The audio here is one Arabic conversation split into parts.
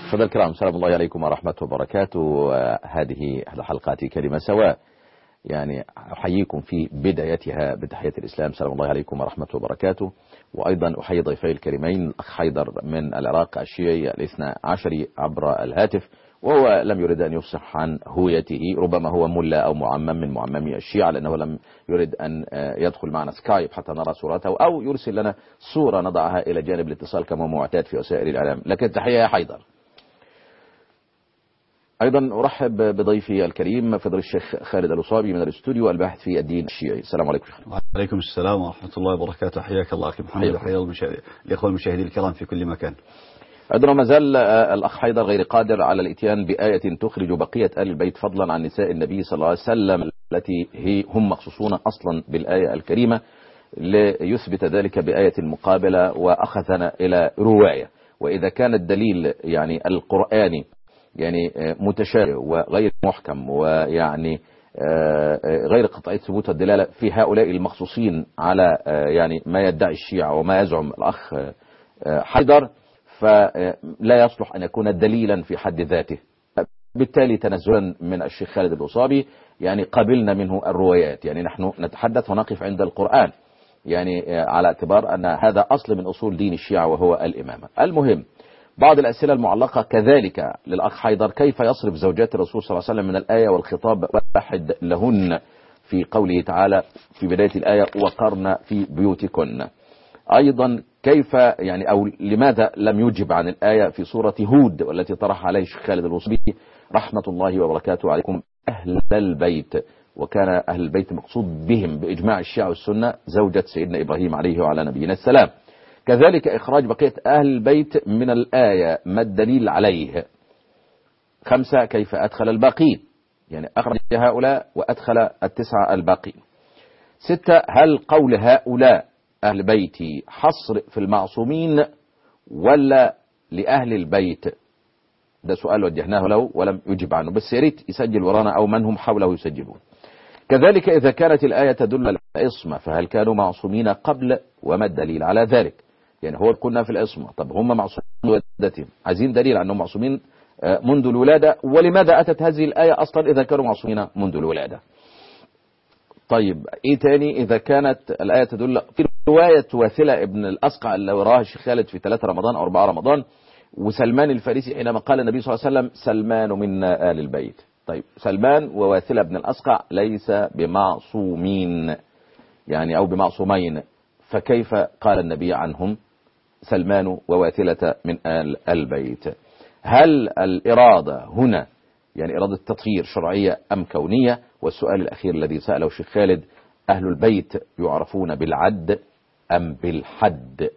سادة الكرام، سلام الله عليكم ورحمة وبركاته. هذه إحدى حلقات كلمة سواء، يعني أحييكم في بدايتها بتحية الإسلام، سلام الله عليكم ورحمة وبركاته. وأيضا أحيي ضيفي الكريمين الأخ حيدر من العراق الشيعي الاثنى عشري عبر الهاتف، وهو لم يرد أن يفصح عن هويته، ربما هو ملا أو معمم من معممي الشيعة، لأنه لم يرد أن يدخل معنا سكايب حتى نرى صورته أو يرسل لنا صورة نضعها إلى جانب الاتصال كما معتاد في وسائل الإعلام. لكن تحية يا حيدر. أيضا أرحب بضيفي الكريم فضيلة الشيخ خالد الأصابي من الاستوديو الباحث في الدين الشيعي. السلام عليكم شيخ. وعليكم السلام ورحمة الله وبركاته. حياك الله أخي محمد وحيا الإخوة المشاهدين الكرام في كل مكان. أيضا ما زال الأخ حيدر غير قادر على الإتيان بآية تخرج بقية آل البيت فضلا عن نساء النبي صلى الله عليه وسلم التي هم مخصوصون أصلا بالآية الكريمة، ليثبت ذلك بآية مقابلة وأخذنا إلى رواية. وإذا كان الدليل يعني القرآني يعني متشابه وغير محكم ويعني غير قطعي ثبوت الدلالة في هؤلاء المخصوصين على يعني ما يدعي الشيعة وما يزعم الأخ حيدر، فلا يصلح أن يكون دليلا في حد ذاته. بالتالي تنزلا من الشيخ خالد الأصابي يعني قبلنا منه الروايات، يعني نحن نتحدث ونقف عند القرآن، يعني على اعتبار أن هذا أصل من أصول دين الشيعة وهو الإمامة. المهم بعض الأسئلة المعلقة كذلك للأخ حيدر: كيف يصرف زوجات الرسول صلى الله عليه وسلم من الآية والخطاب واحد لهن في قوله تعالى في بداية الآية وقرن في بيوتكن؟ أيضا كيف يعني أو لماذا لم يجب عن الآية في سورة هود والتي طرح عليه الشيخ خالد الأصابي رحمة الله وبركاته عليكم أهل البيت، وكان أهل البيت مقصود بهم بإجماع الشيعة والسنة زوجة سيدنا إبراهيم عليه وعلى نبينا السلام. كذلك إخراج بقية أهل البيت من الآية ما الدليل عليه؟ 5 كيف أدخل الباقين، يعني أخرج هؤلاء وأدخل 9 الباقين. 6 هل قول هؤلاء أهل بيتي حصر في المعصومين ولا لأهل البيت؟ ده سؤال وجهناه له ولم يجب عنه، بس يا ريت يسجل ورانا أو من هم حوله يسجلون. كذلك إذا كانت الآية تدل على العصمة فهل كانوا معصومين قبل وما الدليل على ذلك؟ يعني هو كنا في العصمة، طب هم معصومين ولادتهم، عايزين دليل أنهم معصومين منذ الولادة، ولماذا أتت هذه الآية أصلا إذا كانوا معصومين منذ الولادة؟ طيب إيه تاني؟ إذا كانت الآية تدل في رواية واثلة ابن الأسقع اللي وراها الشيخ خالد في 3 رمضان أو 4 رمضان، وسلمان الفارسي حينما قال النبي صلى الله عليه وسلم سلمان منا آل البيت. طيب سلمان وواثلة ابن الأسقع ليس بمعصومين يعني أو بمعصومين، فكيف قال النبي عنهم سلمان وواثلة من آل البيت؟ هل الإرادة هنا يعني إرادة تطهير شرعية أم كونية؟ والسؤال الأخير الذي سأله الشيخ خالد: أهل البيت يعرفون بالعد أم بالحد؟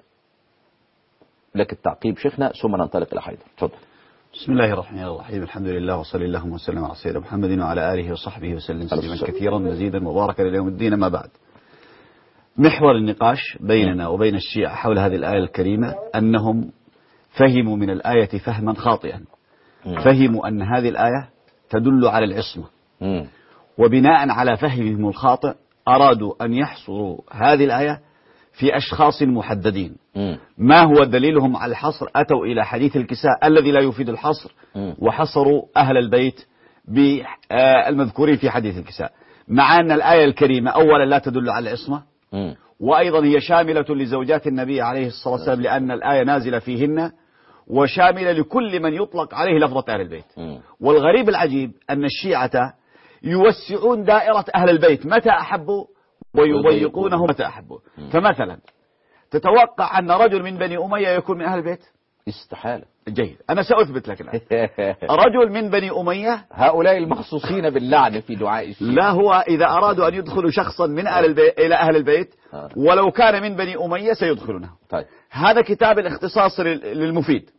لك التعقيب شيخنا ثم ننطلق إلى حيدر. تفضل. بسم الله الرحمن الرحيم. الحمد لله وصلى الله وسلم على سيدنا محمد وعلى آله وصحبه وسلم تسليما كثيرا مزيدا مباركا إلى يوم الدين. ما بعد، محور النقاش بيننا وبين الشيعة حول هذه الآية الكريمة أنهم فهموا من الآية فهما خاطئا. فهموا أن هذه الآية تدل على العصمة، وبناء على فهمهم الخاطئ أرادوا أن يحصروا هذه الآية في أشخاص محددين. ما هو دليلهم على الحصر؟ أتوا إلى حديث الكساء الذي لا يفيد الحصر، وحصروا أهل البيت بالمذكورين في حديث الكساء، مع أن الآية الكريمة أولا لا تدل على العصمة، وأيضا هي شاملة لزوجات النبي عليه الصلاة والسلام لأن الآية نازلة فيهن، وشاملة لكل من يطلق عليه لفظة أهل البيت. والغريب العجيب أن الشيعة يوسعون دائرة أهل البيت متى أحبوا ويضيقونهم متى أحبوا. فمثلا تتوقع أن رجل من بني أمية يكون من أهل البيت؟ استحالة. جيد، أنا سأثبت لك الآن. رجل من بني أمية، هؤلاء المخصوصين باللعنة في دعاء الشيعة، لا، هو إذا أرادوا أن يدخلوا شخصا من أهل البيت إلى أهل البيت ولو كان من بني أمية سيدخلونه. طيب. هذا كتاب الاختصاص للمفيد،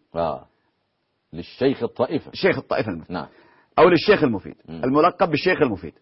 للشيخ الطائفة، شيخ الطائفة المفيد. نعم. أو للشيخ المفيد، الملقب بالشيخ المفيد.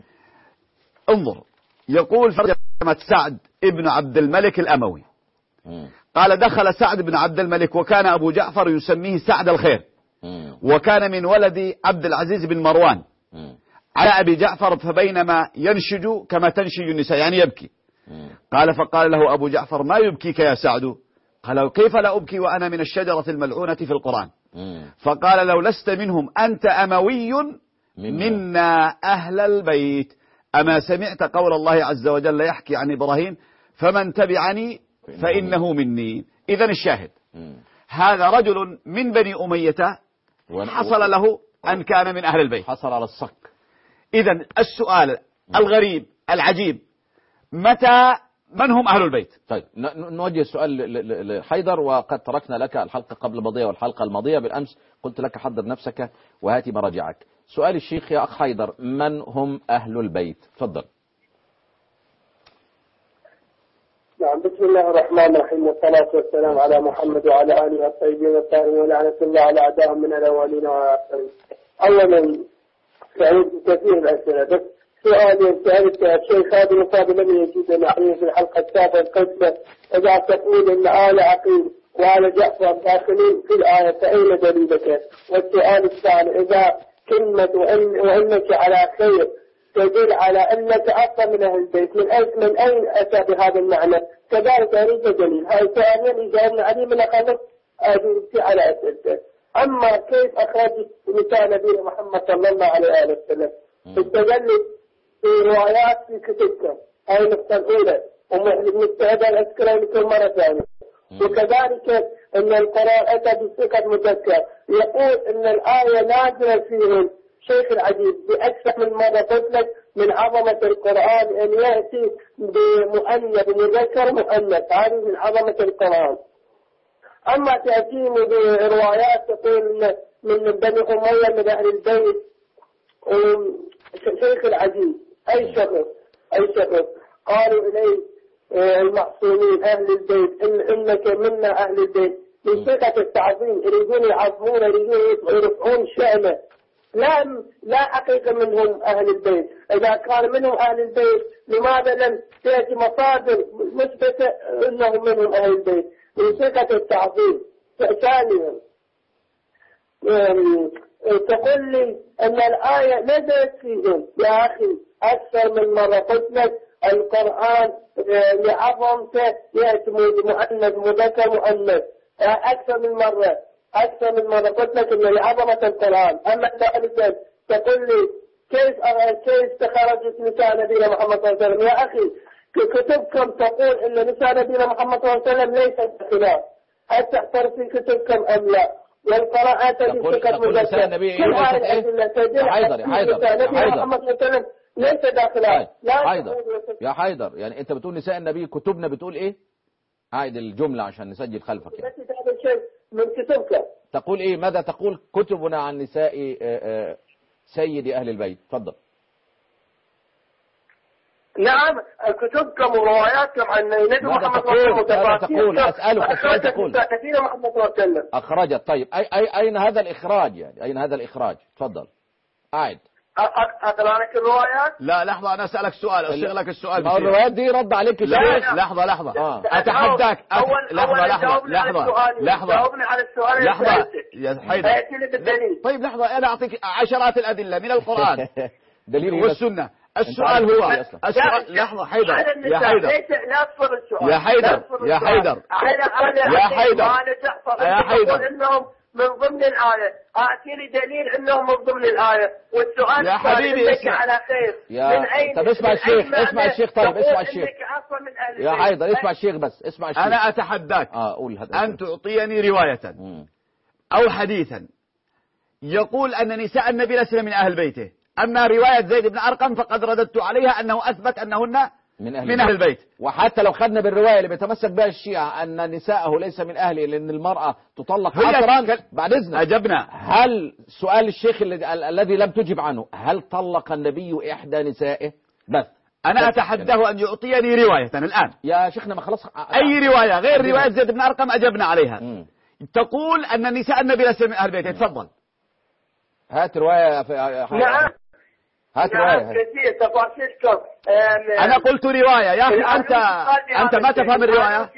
انظر، يقول فرجمة سعد ابن عبد الملك الأموي، قال: دخل سعد بن عبد الملك وكان أبو جعفر يسميه سعد الخير، وكان من ولد عبد العزيز بن مروان، على أبي جعفر فبينما ينشج كما تنشج النساء، يعني يبكي. قال: فقال له أبو جعفر: ما يبكيك يا سعد؟ قال: كيف لا أبكي وأنا من الشجرة الملعونة في القرآن؟ فقال لو لست منهم أنت أموي منا أهل البيت. أما سمعت قول الله عز وجل يحكي عن إبراهيم فمن تبعني فإنه مني. إذن الشاهد هذا رجل من بني أمية حصل له أن كان من أهل البيت، حصل على الصك. إذن السؤال الغريب العجيب من هم أهل البيت؟ طيب نوجه السؤال لحيدر، وقد تركنا لك الحلقة قبل الماضية والحلقة الماضية بالأمس قلت لك حضر نفسك وهاتي مراجعك. سؤال الشيخ يا أخ حيدر، من هم أهل البيت؟ تفضل. نعم، بسم الله الرحمن الرحيم، والصلاة والسلام على محمد وعلى آله الطيبين الطاهرين، ولعنة الله على أعدائهم من الأولين والآخرين. أولا سعيد كثير الأسئلة، بس سؤالي سألت الشيخ هذا المصاب لم يجد معي في الحلقة السابقة قصة إذا تقول إن آل عقيل وآل جعفر داخلين في الآية فأين دليلك؟ والسؤال الثاني، إذا كلمة وإنك على خير تدل على أنك أصلا من أهل البيت، من أين أتى بهذا المعنى؟ كذلك أريد دليل. هاي سؤالين يجاوبنا عليه من أخلص أجيبتي على أسئلته. أما كيف أخرج نساء نبينا محمد صلى الله عليه وسلم التجلد في روايات في كتبكم، هاي النقطة الأولى، ومستعد أن أذكرها لكم مرة ثانية. وكذلك أن القرآن أتى بثقة مذكر، يقول أن الآية نازلة فيهم شيخ العجيب بأكثر من مرة قلت لك من عظمة القرآن أن يأتي بمؤنث بمذكر مؤنث، هذه من عظمة القرآن. أما تأتي بروايات تقول من بني أمية من أهل البيت، شيخ العجيب أي شخص قالوا إليه المعصومين أهل البيت إنك منا أهل البيت، من ثقة التعظيم يريدون يعظمون، يريدون يرفعون شأنه. لا حقيقة منهم أهل البيت. إذا كان منهم أهل البيت لماذا لم تأتي مصادر مثبتة أنهم منهم أهل البيت؟ من ثقة التعظيم. ثانيا تقول لي أن الآية نزلت فيهم. يا أخي أكثر من مرة قلت لك القرآن لعظمته يأتي مؤنث مذكر مؤنث أكثر من مرة قلت لك إن لعظمة القرآن. أما ثالثا تقول لي كيف تخرجت نساء نبينا محمد صلى الله عليه وسلم؟ يا أخي كتبكم تقول إن نساء نبينا محمد صلى الله عليه وسلم ليست خلاف، هل تعترف في كتبكم أم لا؟ والقراءات تقول نساء النبي كل هذه الأدلة تدل على نساء نبينا محمد صلى الله عليه وسلم ليس داخلها. يا حيدر يعني أنت بتقول نساء النبي كتبنا بتقول إيه؟ عايد الجملة عشان نسجل خلفك يعني. هذا الشيء من كتبك. تقول إيه؟ ماذا تقول كتبنا عن نساء سيد أهل البيت؟ تفضل. نعم كتبكم ورواياتكم عن النبي محمد صلى الله عليه وسلم. ماذا تقول؟ أسألك السؤال تقول. نبينا محمد صلى الله عليه وسلم. أخرجت. طيب أين هذا الإخراج يعني؟ أين هذا الإخراج؟ تفضل. أعد. أقرأ لك الروايات؟ لا لحظة، أنا أسألك سؤال، أصيغ لك السؤال. الروايات دي رد عليك الشيخ. لحظة أتحداك. لحظة جاوبني على السؤال. لحظة يا حيدر. طيب لحظة، أنا أعطيك عشرات الأدلة من القرآن دليل والسنة. السؤال هو لحظة حيدر يا حيدر إنهم من ضمن الآية، أعطيني دليل إنهم من ضمن الآية. والسؤال يا حبيبي اسمع على خير. من أين؟ طب اسمع الشيخ. طيب اسمع الشيخ يا حيدر، اسمع الشيخ بس اسمع الشيخ. أنا أتحداك أن تعطيني رواية أو حديثا يقول أن نساء النبي لسن من أهل بيته. أما رواية زيد بن أرقم فقد رددت عليها أنه أثبت أنهن من أهل البيت. وحتى لو خدنا بالرواية اللي بيتمسك بها الشيعة أن نساءه ليس من أهله لأن المرأة تطلق عطرا، بعد إذنك أجبنا. هل سؤال الشيخ الذي لم تجب عنه، هل طلق النبي إحدى نسائه؟ بس أنا أتحداه أن يعطيني رواية الآن يا شيخنا. ما خلاص أي رواية غير رواية زيد بن أرقم أجبنا عليها. تقول أن نساء النبي ليس من أهل بيته. تفضل هات رواية. نعم هات رواية. كثير تفاصيلكم. أنا قلت رواية يا أخي. أنت ما تفهم الرواية.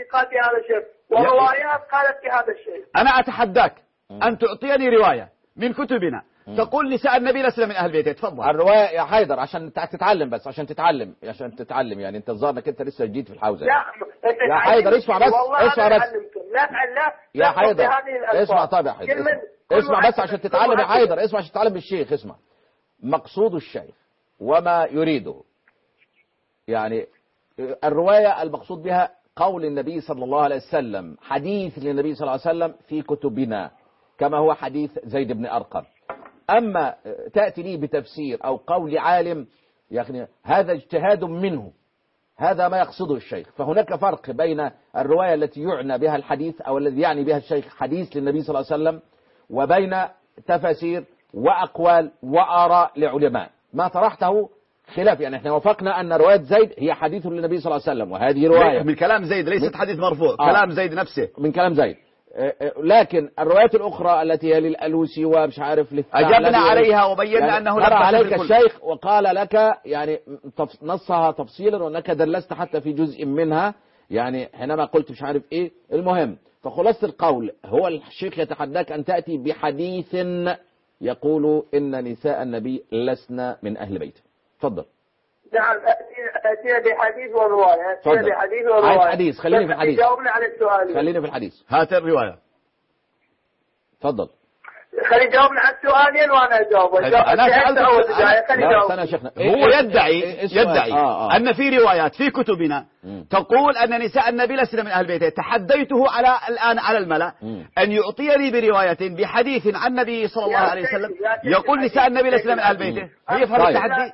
وروايات قالت في هذا الشيء. أنا أتحداك أن تعطيني رواية من كتبنا تقول نساء النبي لسنا من أهل بيته. تفضل. الرواية يا حيدر عشان تتعلم، بس عشان تتعلم يعني انت الظاهر انك انت لسه جديد في الحوزة لا يا حيدر اسمع بس، اسمع بس لا يا حيدر، اسمع. طب يا حيدر اسمع بس عشان تتعلم يا حيدر، اسمع عشان تتعلم بالشيخ. اسمع مقصود الشيخ وما يريده، يعني الرواية المقصود بها قول النبي صلى الله عليه وسلم، حديث للنبي صلى الله عليه وسلم في كتبنا كما هو حديث زيد بن أرقم. أما تأتي لي بتفسير أو قول عالم يعني هذا اجتهاد منه، هذا ما يقصده الشيخ. فهناك فرق بين الرواية التي يعنى بها الحديث أو الذي يعني بها الشيخ حديث للنبي صلى الله عليه وسلم، وبين تفاسير وأقوال وآراء لعلماء. ما طرحته خلاف، يعني احنا وافقنا أن رواية زيد هي حديث للنبي صلى الله عليه وسلم، وهذه رواية من كلام زيد ليست حديث مرفوع. كلام زيد نفسه من كلام زيد. لكن الروايات الأخرى التي هي للألوسي ومش عارف أجبنا عليها وبينا يعني أنه لا عليك الشيخ وقال لك يعني نصها تفصيلا، وأنك دلست حتى في جزء منها يعني حينما قلت مش عارف إيه. المهم فخلاصة القول هو الشيخ يتحداك أن تأتي بحديث يقول إن نساء النبي لسنا من أهل بيته. تفضل. نعم أتي بحديث ورواية. أتي بحديث ورواية. عايز حديث، خليني في الحديث. جاوبنا على السؤال. خليني في الحديث. هات الرواية. تفضل. خلي جاوبنا على السؤالين وانا اجاوب. انا سألت شيخنا هو يدعي ان في روايات في كتبنا تقول ان نساء النبي لسنا من اهل بيته. تحديته الان على الملأ ان يعطيني برواية بحديث عن النبي صلى الله عليه وسلم يقول نساء النبي لسنا من اهل بيته. هي فرق التحدي.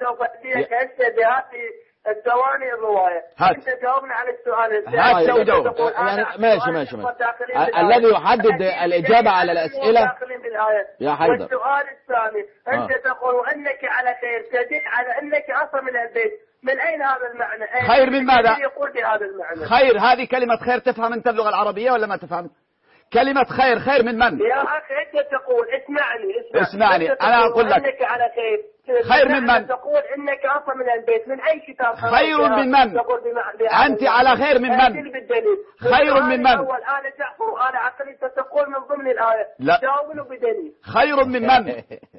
الثواني الرواية. انت جاوبنا على السؤال. هات وجاوب. يعني ماشي. الذي يحدد الإجابة على الأسئلة يا حيدر. والسؤال الثاني انت تقول انك على خير، تدل على انك اصلا من البيت. من اين هذا المعنى؟ خير من ماذا؟ يقول بهذا المعنى. خير هذه كلمة خير تفهم انت اللغة العربية ولا ما تفهم؟ كلمة خير من من؟ يا اخي انت تقول اسمعني انا اقول لك انك على خير من من؟ تقول انك اصلا من البيت. من اي كتاب؟ خير من من؟ انت على خير من من؟ خير من من؟ اول انا جعفر وانا عقلي تقول من ضمن الايه. لا جاوبني بدليل. خير من من؟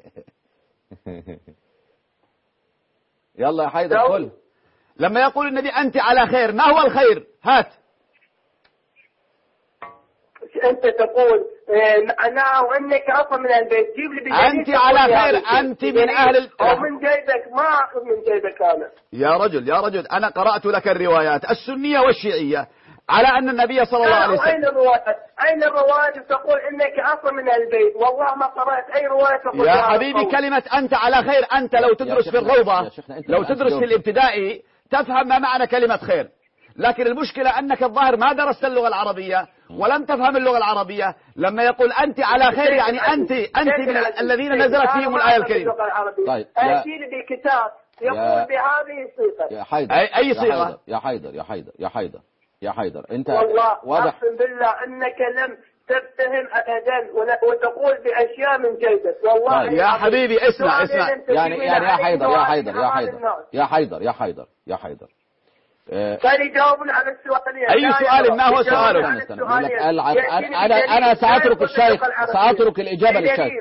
يلا يا حيدر قل. لما يقول النبي انت على خير، ما هو الخير؟ هات. انت تقول معناه انك اصلا من البيت. جيب لي بدليل. انت على خير، انت من اهل او من جيبك. ما اخذ من جيبك انا. يا رجل انا قرأت لك الروايات السنية والشيعية على ان النبي صلى الله عليه وسلم. اين الروايات تقول انك اصلا من البيت؟ والله ما قرأت اي رواية تقول يا حبيبي كلمة انت على خير، انت لو تدرس في الروضة، لو تدرس في الابتدائي تفهم ما معنى كلمة خير. لكن المشكلة أنك الظاهر ما درست اللغة العربية ولم تفهم اللغة العربية. لما يقول أنت على خير يعني أنت من الذين نزلت فيهم الآية الكريمة. طيب أتي لي بكتاب يقول بهذه الصيغة. يا حيدر أي صيغة؟ يا حيدر أنت والله واضح. أقسم بالله أنك لم تفتهم أبدا وتقول بأشياء من جيدك. والله طيب. يا حبيبي اسمع يعني يا حيدر كان يجاوبنا على السؤال. أي سؤال ما هو سؤالك؟ أنا سأترك الشيخ، سأترك الإجابة للشيخ.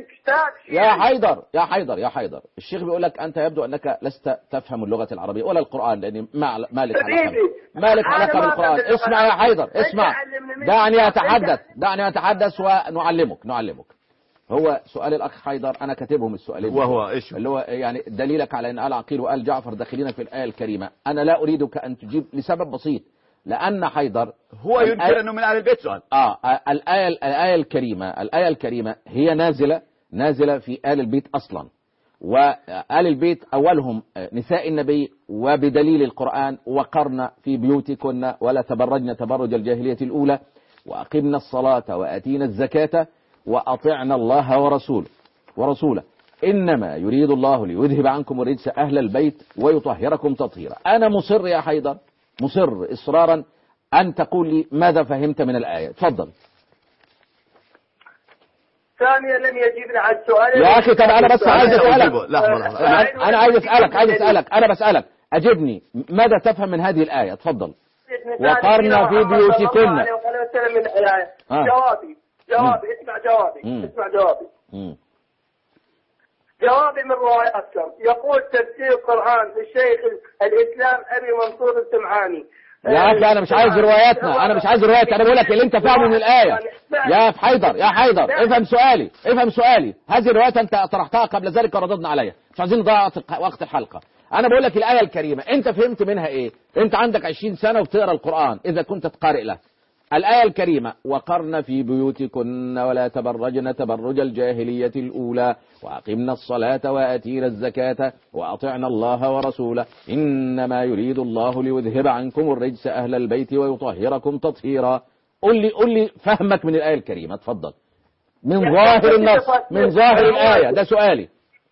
يا حيدر الشيخ بيقول لك أنت يبدو أنك لست تفهم اللغة العربية ولا القرآن، لأن مالك علاقة بالقرآن. اسمع يا حيدر اسمع، دعني أتحدث ونعلمك. هو سؤال الأخ حيدر أنا كاتبهم السؤالين، وهو إيش؟ اللي هو يعني دليلك على أن آل عقيل وآل جعفر داخلين في الآية الكريمة. أنا لا أريدك أن تجيب لسبب بسيط، لأن حيدر هو ينكر أنه من آل البيت. سؤال الآية الكريمة هي نازلة في آل البيت أصلا، وآل البيت أولهم نساء النبي، وبدليل القرآن وقرن في بيوتكن ولا تبرجن تبرج الجاهلية الأولى وأقمنا الصلاة وآتينا الزكاة وأطعنا الله ورسوله إنما يريد الله ليذهب عنكم الرجس أهل البيت ويطهركم تطهيرا. أنا مصر يا حيدر، مصر إصرارا أن تقول لي ماذا فهمت من الآية. تفضل. ثانيا لم يجيبنا على السؤال يا أخي. طب أنا بس عايز أسألك، أنا عايز أسألك، أنا بسألك أجبني ماذا تفهم من هذه الآية. تفضل. وقرنا في بيوتكن. جوابي اسمع جوابي. جوابي من رواياتكم. يقول تفسير القرآن للشيخ الإسلام أبي منصور السمعاني. يا أخي أنا مش عايز رواياتنا، أنا مش عايز روايات، أنا بقول لك اللي أنت فاهمه من الآية. يا حيدر، يا حيدر افهم سؤالي، افهم سؤالي. هذه الروايات أنت طرحتها قبل ذلك ورددنا عليها، مش عايزين نضيع وقت الحلقة. أنا بقول لك الآية الكريمة أنت فهمت منها إيه؟ أنت عندك 20 سنة وبتقرأ القرآن إذا كنت تقارئ له. الآية الكريمة وقرن في بيوتكن ولا تبرجن تبرج الجاهلية الأولى وأقمنا الصلاة وآتينا الزكاة وأطعنا الله ورسوله إنما يريد الله ليذهب عنكم الرجس أهل البيت ويطهركم تطهيرا. قل لي فهمك من الآية الكريمة، اتفضل. من ظاهر النص، من ظاهر الآية، ده سؤالي.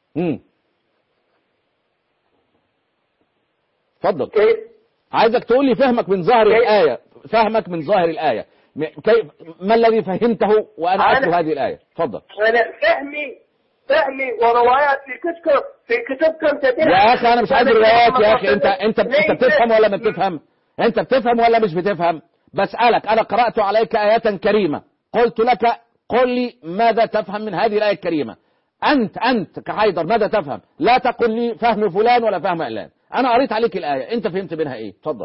اتفضل. عايزك تقول لي فهمك من ظاهر الآية، فهمك من ظاهر الآية كيف، ما الذي فهمته وأنا أتلو هذه الآية؟ اتفضل. أنا فهمي وروايات في كتبكم تدل. يا أخي أنا مش عايز روايات يا أخي، أنت بتفهم ولا ما بتفهم؟ أنت بتفهم ولا مش بتفهم؟ بسألك، أنا قرأت عليك آية كريمة، قلت لك قل لي ماذا تفهم من هذه الآية الكريمة. أنت كحيدر ماذا تفهم؟ لا تقل لي فهم فلان ولا فهم علان. أنا قريت عليك الآية، أنت فهمت منها إيه؟ اتفضل.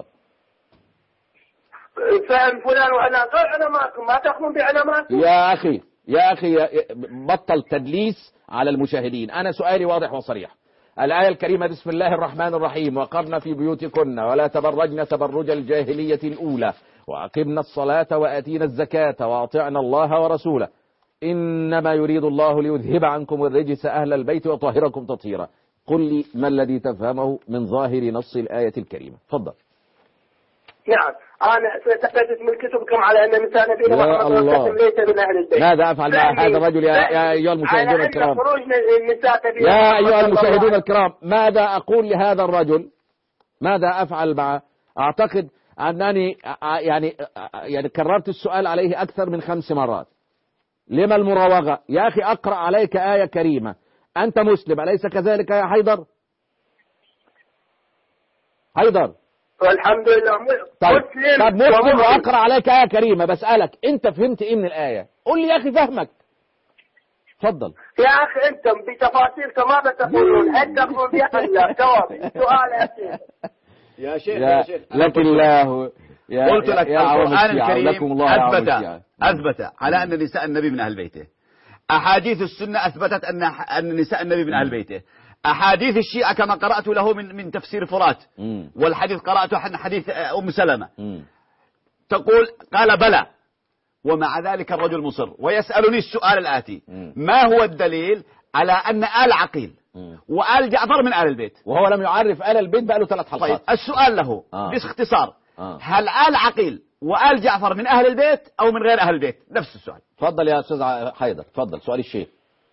فهم فلان وعلان غير علماءكم، ما تأخذون بعلماءكم. يا أخي بطل تدليس على المشاهدين. أنا سؤالي واضح وصريح. الآية الكريمة بسم الله الرحمن الرحيم وقرن في بيوتكن ولا تبرجن تبرج الجاهلية الأولى وأقمنا الصلاة وآتينا الزكاة وأطعنا الله ورسوله إنما يريد الله ليذهب عنكم الرجس أهل البيت ويطهركم تطهيرا. قل لي ما الذي تفهمه من ظاهر نص الآية الكريمة؟ تفضل. نعم، أنا ثبتت من كتبكم على أن نساء نبينا محمد ليس من أهل البيت. ماذا أفعل مع هذا الرجل يا أيها المشاهدون الكرام؟ يا أيها المشاهدون الكرام، ماذا أقول لهذا الرجل؟ ماذا أفعل معه؟ أعتقد أنني يعني كررت السؤال عليه أكثر من 5 مرات. لما المراوغة؟ يا أخي أقرأ عليك آية كريمة، أنت مسلم أليس كذلك يا حيدر؟ حيدر والحمد لله طب مسلم وأقرأ عليك آية كريمة، بسألك أنت فهمت إيه من الآية؟ قل لي يا أخي فهمك. تفضل. يا أخي أنتم بتفاصيلكم ماذا تقولون؟ هل تقولون بأن جوابي سؤال يا شيخ لكن الله قلت لك القرآن الكريم أثبت على أن نساء النبي من أهل بيته. أحاديث السنة أثبتت أن نساء النبي من أهل بيته. أحاديث الشيعة كما قرأت له من تفسير فرات، والحديث قرأته حديث أم سلمة تقول قال بلى، ومع ذلك الرجل مصر ويسألني السؤال الآتي: ما هو الدليل على أن آل عقيل وآل جعفر من آل البيت؟ وهو لم يعرف آل البيت بقى له 3 حلقات. طيب السؤال له باختصار: هل آل عقيل وآل جعفر من أهل البيت أو من غير أهل البيت؟ نفس السؤال. تفضل يا أستاذ حيدر، تفضل سؤال الشيخ.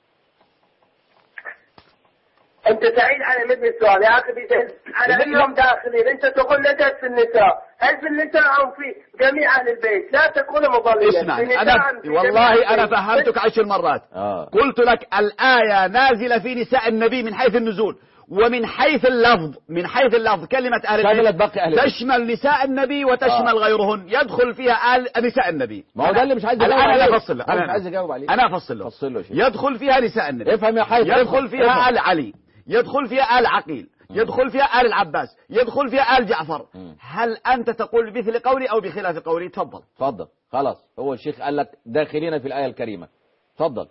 أنت سعيد على مثل السؤال يا أخي، على اليوم داخلين أنت تقول لدت في النساء، هل في النساء أو في جميع أهل البيت؟ لا تكون مضللا. اسمع، والله أنا فهمتك 10 مرات. قلت لك الآية نازلة في نساء النبي من حيث النزول، ومن حيث اللفظ كلمة أهل البيت تشمل نساء النبي وتشمل غيرهن، يدخل فيها نساء النبي. ما هو ده اللي مش عايز يجاوب عليه. أنا أفصل له، أنا مش عايز أجاوب عليه. أنا أفصل له. يدخل فيها نساء النبي. افهم يا حيدر. يدخل فيها آل علي، يدخل فيها آل عقيل، يدخل فيها آل العباس، يدخل فيها آل جعفر. هل أنت تقول بمثل قولي أو بخلاف قولي؟ تفضل. خلاص، هو الشيخ قال لك داخلين في الآية الكريمة. تفضل.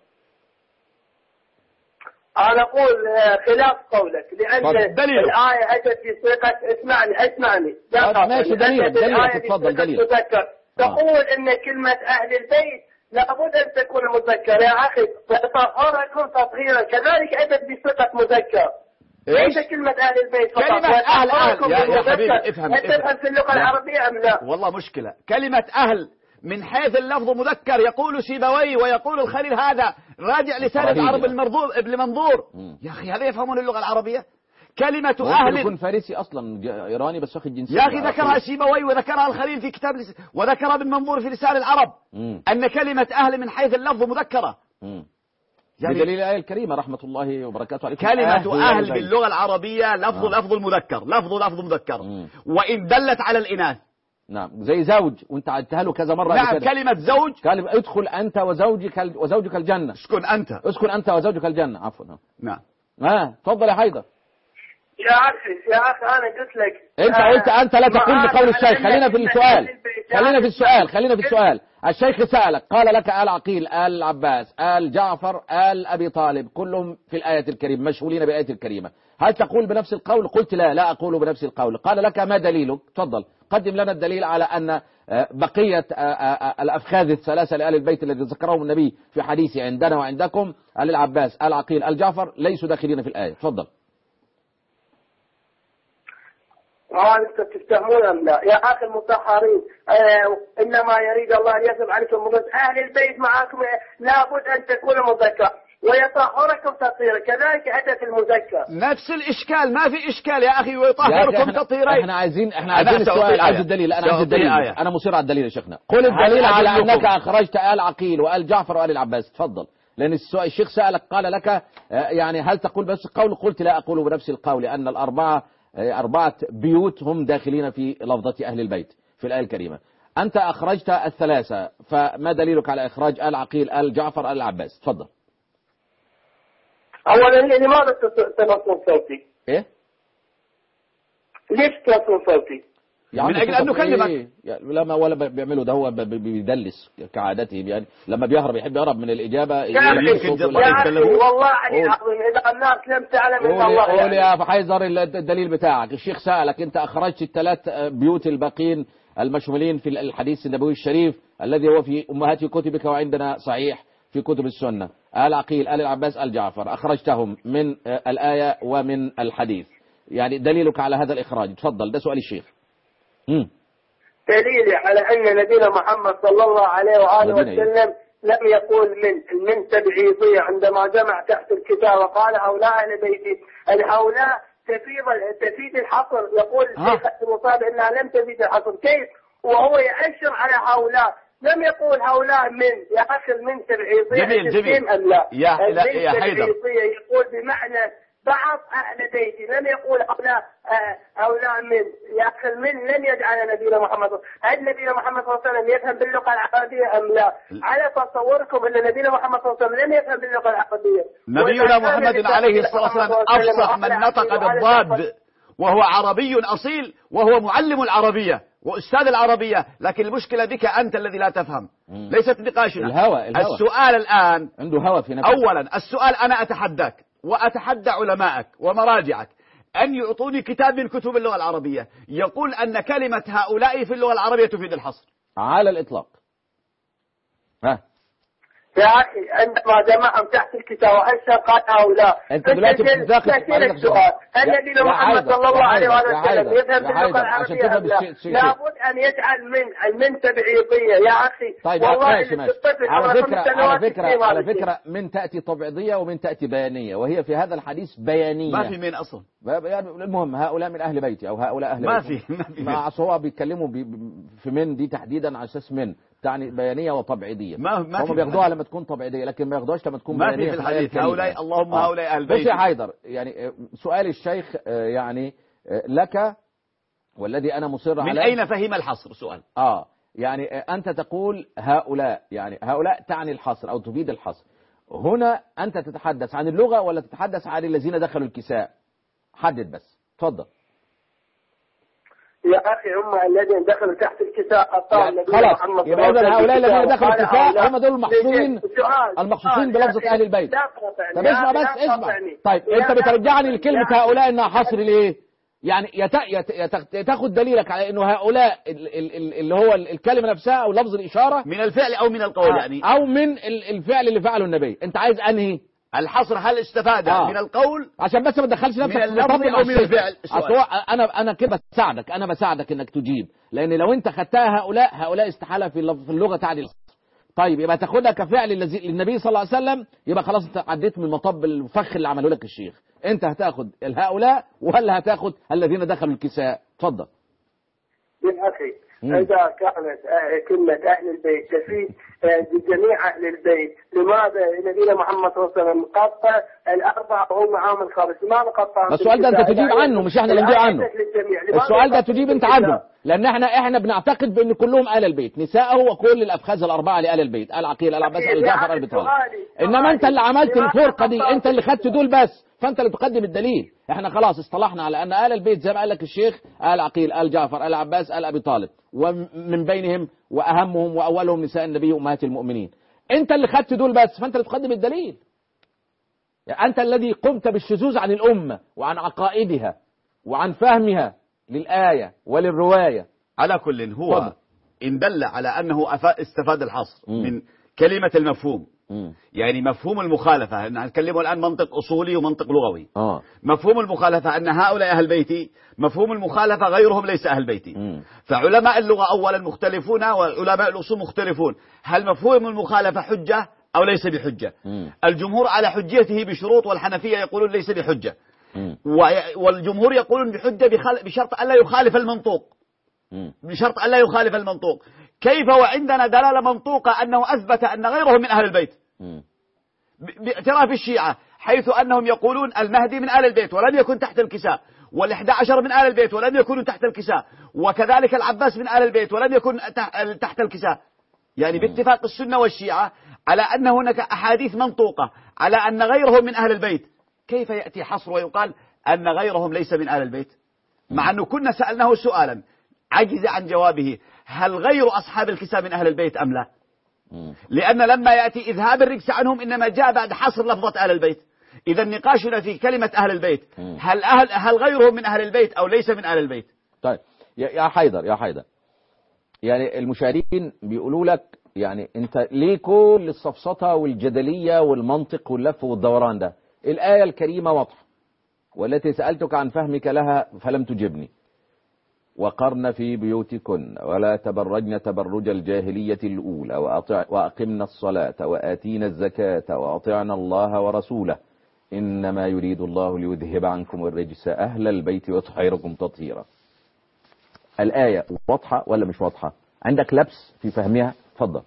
أنا أقول خلاف قولك، لأن الآية أتت في صيغة اسمعني ماشي، دليلك تفضل. دليل تقول إن كلمة أهل البيت لابد أن تكون مذكر يا أخي، طهركم تطهيرا، كذلك أتت بصيغة مذكر. ليس كلمة أهل البيت فقط. كلمة أهل يا حبيبي افهم في اللغة العربية أم لا؟ والله مشكلة. كلمة أهل من حيث اللفظ مذكر، يقول سيبوي ويقول الخليل، هذا راجع لسان العرب ابن منظور. يا أخي هذا يفهمون اللغة العربية. كلمة أهل يكون فارسي أصلا إيراني بس واخد جنسية. يا أخي ذكرها سيبوي وذكرها الخليل في كتاب وذكرها ابن منظور في لسان العرب أن كلمة أهل من حيث اللفظ مذكرة. يعني بدليل الآية الكريمة رحمة الله وبركاته عليكم. كلمة أهل باللغة العربية لفظ المذكر، لفظ مذكر، وإن دلت على الإناث. نعم، زي زوج، وانت عدتها له كذا مرة. نعم، كلمة زوج، ادخل أنت وزوجك الجنة. اسكن أنت وزوجك الجنة، عفوا. نعم. تفضل يا حيدر. يا أخي أنا قلت لك أنت قلت أنت لا تقول بقول الشيخ. خلينا في السؤال. الشيخ سألك قال لك آل عقيل، آل العباس، آل جعفر، آل أبي طالب كلهم في الآية الكريمة مشغولين بالآية الكريمة، هل تقول بنفس القول؟ قلت لا أقول بنفس القول. قال لك ما دليلك؟ تفضل قدم لنا الدليل على أن بقية الأفخاذ الثلاثة لآل البيت الذي ذكرهم النبي في حديثه عندنا وعندكم، آل العباس، آل عقيل، آل جعفر، ليسوا داخلين في الآية. تفضل. أنت تفتهمون أم لا؟ يا أخي المطهرين إنما يريد الله أن يثب عليكم بس أهل البيت معكم لابد أن تكون مذكر ويطهركم تطهيرا، كذلك أتى في المذكر. نفس الإشكال، ما في إشكال يا أخي، ويطهركم تطهيرا. احنا عايزين السؤال، عايز الدليل. أنا عايز الدليل، أنا مصر على الدليل يا شيخنا. قل الدليل على أنك أخرجت آل عقيل وآل جعفر وآل العباس. تفضل، لأن الشيخ سألك قال لك يعني هل تقول بنفس القول؟ قلت لا أقول بنفس القول، لأن أربعة بيوت هم داخلين في لفظة أهل البيت في الآية الكريمة. أنت أخرجت الثلاثة، فما دليلك على إخراج آل عقيل، آل جعفر، آل العباس؟ تفضل. أولا لماذا تنصون صوتي؟ إيه؟ ليش تنصون صوتي؟ من أجل أن نكلمك. لما ولا بيعملوا ده، هو بيدلس كعادته يعني، لما بيهرب يحب يهرب من الإجابة. يا أخي والله العظيم إذا الناس لم تعلم إن الله قول يا حيدر الدليل بتاعك. الشيخ سألك أنت أخرجت الثلاث بيوت الباقين المشمولين في الحديث النبوي الشريف الذي هو في أمهات كتبك وعندنا صحيح في كتب السنة، آل عقيل، آل العباس، آل جعفر، أخرجتهم من الآية ومن الحديث، يعني دليلك على هذا الإخراج؟ تفضل، ده سؤال الشيخ. دليلي على أن نبينا محمد صلى الله عليه وآله وسلم لم يقول من تبعيضية عندما جمع تحت الكتاب وقال هؤلاء أهل بيتي. هؤلاء تفيد الحصر. يقول الشيخ المصاب إنها لم تفيد الحصر. كيف وهو يأشر على هؤلاء؟ لم يقول هؤلاء من يا أخي من تبعيضية. جميل أم لا؟ يا حيدر، يقول بمعنى بعض أهل بيتي، لم يقول هؤلاء من. يا أخي من لن يجعل نبينا محمد. هل نبينا محمد صلى الله عليه وسلم يفهم باللغة العربية أم لا؟ على تصوركم أن نبينا محمد صلى الله عليه وسلم لم يفهم باللغة العربية. نبينا محمد عليه الصلاة والسلام أفصح من نطق بالضاد، وهو عربي أصيل، وهو معلم العربية وأستاذ العربية، لكن المشكلة بك أنت الذي لا تفهم. ليست نقاشنا. الهوى. السؤال الآن عنده هوى في نفسه. أولا السؤال، أنا أتحداك وأتحدى علمائك ومراجعك أن يعطوني كتاب من كتب اللغة العربية يقول أن كلمة هؤلاء في اللغة العربية تفيد الحصر على الإطلاق. يا أخي عندما جمعهم تحت الكتاب وأشهر قال هؤلاء. أنت دلوقتي بتذاكر السؤال، النبي محمد صلى الله عليه وسلم يفهم باللغة العربية أم لا؟ لابد أن يجعل من تبعيضية يا أخي. طيب والله على فكرة من تأتي تبعيضية ومن تأتي بيانية، وهي في هذا الحديث بيانية. ما في من أصلا. المهم هؤلاء من أهل بيتي أو هؤلاء أهل بيتي. ما في مع صواب بيتكلموا في من دي تحديدا على أساس من تعني بيانية وتبعيضية. هم بياخدوها لما تكون تبعيضية، لكن ما ياخدوهاش لما تكون بيانية. ما في الحديث هؤلاء اللهم هؤلاء أهل بيتي. بص يا حيدر، يعني سؤال الشيخ يعني لك والذي أنا مصر عليه، من أين فهم الحصر؟ سؤال. يعني أنت تقول هؤلاء، يعني هؤلاء تعني الحصر أو تفيد الحصر. هنا أنت تتحدث عن اللغة ولا تتحدث عن الذين دخلوا الكساء؟ حدد بس. تفضل. يا أخي هم الذين دخلوا تحت الكساء خلاص، يبقى إذا هؤلاء الذين دخلوا الكساء هم دول المخصوصين بلفظة أهل البيت. طب اسمع بس، اسمع. طيب أنت بترجعني لكلمة هؤلاء إنها حصر ليه؟ يعني تاخد دليلك على إنه هؤلاء اللي هو الكلمة نفسها أو لفظ الإشارة من الفعل أو من القول، يعني أو من الفعل اللي فعله النبي. أنت عايز أنهي الحصر؟ هل استفاد من القول عشان بس ما تدخلش نفسك من اللفظ أو من الفعل؟ أنا كده بساعدك إنك تجيب، لأن لو أنت خدتها هؤلاء استحالة في اللغة تعني الحصر. طيب يبقى تاخدها كفعل للنبي صلى الله عليه وسلم، يبقى خلاص انت عديت من مطب الفخ اللي عمله لك الشيخ. انت هتاخد هؤلاء ولا هتاخد الذين دخلوا الكساء؟ اتفضل يا اخي. إذا كانت كلمة أهل البيت تفيد جميع أهل البيت، لماذا نبينا محمد صلى الله عليه وسلم قطع الأربعة وهم معاهم الخامس؟ لماذا قطع؟ السؤال ده أنت تجيب عنه، مش إحنا اللي نجيب عنه. السؤال ده تجيب أنت عنه، لأن إحنا بنعتقد بأن كلهم آل البيت، نساءه وكل الأفخاذ الأربعة لآل البيت، آل عقيل، آل عباس، آل جعفر، آل أبي طالب. إنما أنت اللي عملت الفرقة دي، أنت اللي خدت دول بس، فانت اللي تقدم الدليل. احنا خلاص اصطلحنا على ان آل البيت زي ما قال لك الشيخ آل عقيل، آل جعفر، آل عباس، آل ابي طالب، ومن بينهم واهمهم واولهم نساء النبي وامهات المؤمنين. انت اللي خدت دول بس، فانت اللي تقدم الدليل. يعني انت الذي قمت بالشذوذ عن الامه وعن عقائدها وعن فهمها للآية وللرواية. على كل هو طبعا. إن دل على أنه استفاد الحصر من كلمة المفهوم. يعني مفهوم المخالفة، نتكلم الآن منطق أصولي ومنطق لغوي. مفهوم المخالفة أن هؤلاء أهل بيتي، مفهوم المخالفة غيرهم ليس أهل بيتي. فعلماء اللغة أولا مختلفون وعلماء الأصول مختلفون. هل مفهوم المخالفة حجة أو ليس بحجة؟ الجمهور على حجيته بشروط، والحنفية يقولون ليس بحجة، والجمهور يقولون بحجة بشرط ألا يخالف المنطوق. بشرط ألا يخالف المنطوق. كيف وعندنا دلالة منطوقة أنه أثبت أن غيره من أهل البيت؟ باعتراف الشيعة، حيث أنهم يقولون المهدي من أهل البيت ولم يكن تحت الكساء، وال11 من أهل البيت ولم يكونوا تحت الكساء، وكذلك العباس من أهل البيت ولم يكن تحت الكساء. يعني باتفاق السنة والشيعة على أن هناك أحاديث منطوقة على أن غيرهم من أهل البيت. كيف يأتي حصر ويقال أن غيرهم ليس من أهل البيت، مع أنه كنا سألناه سؤالا عجز عن جوابه: هل غير أصحاب الكساء من أهل البيت أم لا؟ لأن لما يأتي إذهاب الرجس عنهم إنما جاء بعد حصر لفظة أهل البيت. إذا نقاشنا في كلمة أهل البيت، هل غيرهم من أهل البيت أو ليس من أهل البيت؟ طيب يا حيدر، يعني المشاهدين بيقولوا لك يعني أنت ليه كل السفسطة والجدلية والمنطق واللف والدوران ده؟ الآية الكريمة واضحة، والتي سألتك عن فهمك لها فلم تجبني. وقرن في بيوتكن ولا تبرجن تبرج الجاهلية الأولى وأقمنا الصلاة وآتينا الزكاة وأطعنا الله ورسوله إنما يريد الله ليذهب عنكم الرجس أهل البيت ويطهركم تطهيرا. الآية واضحة ولا مش واضحة؟ عندك لبس في فهمها؟ تفضل.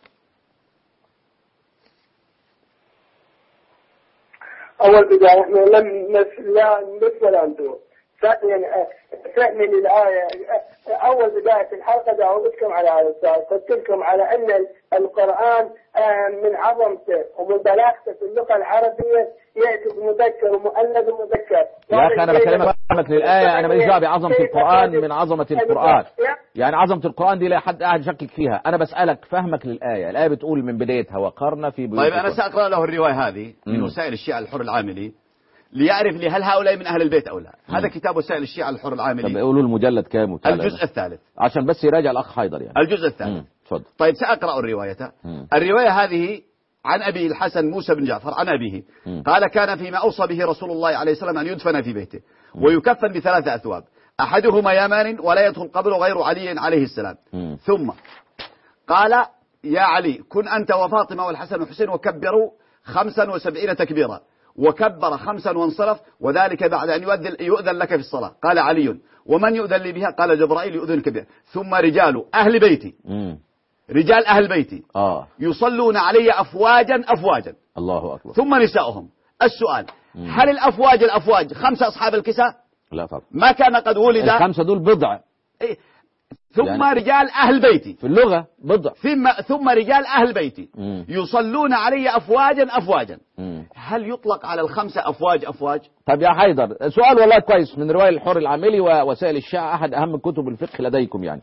أول بداية نحن لم نسأل عنده ثانيا الآية. أول بداية الحلقة جاوبتكم على هذا السؤال، قلت لكم على أن القرآن من عظمته ومن بلاغته في اللغة العربية يأتي بمذكر ومؤنث ومذكر. يا أخي أنا بكلمك فهمك للآية، أنا ماليش دعوة بعظمة القرآن من عظمة القرآن. يعني عظمة القرآن دي لا حد قاعد يشكك فيها. أنا بسألك فهمك للآية. الآية بتقول من بدايتها وقرن في بيوتكم. طيب أنا سأقرأ له الرواية هذه من وسائل الشيعة الحر العاملي ليعرف لي هل هؤلاء من أهل البيت أو لا. هذا كتاب وسائل الشيعة الحر العاملي. طب يقولوا المجلد كام وتعالى الجزء الثالث عشان بس يراجع الأخ حيدر يعني. الجزء الثالث. تفضل. طيب سأقرأ الرواية. الرواية هذه عن أبي الحسن موسى بن جعفر عن أبيه قال: كان فيما أوصى به رسول الله عليه السلام أن يدفن في بيته ويكفن ب3 أثواب، أحدهما يمان ولا يدخل قبره غير علي عليه السلام. ثم قال: يا علي كن أنت وفاطمة والحسن والحسين وكبروا 75 تكبيرا، وكبر 5 وانصرف، وذلك بعد أن يؤذن لك في الصلاة. قال علي: ومن يؤذن لي بها؟ قال جبرائيل يؤذن كبير. ثم رجال أهل بيتي، رجال أهل بيتي يصلون علي أفواجا أفواجا. الله أكبر. ثم نساؤهم. السؤال: هل الأفواج 5 أصحاب الكساء؟ لا طبعا، ما كان قد ولد. ال5 دول بضع. ثم يعني رجال أهل بيتي في اللغة بضع. ثم رجال أهل بيتي يصلون علي أفواجا أفواجا. هل يطلق على ال5 أفواج؟ طب يا حيدر، سؤال والله كويس من رواية الحر العاملي ووسائل الشيعة، أحد أهم كتب الفقه لديكم يعني.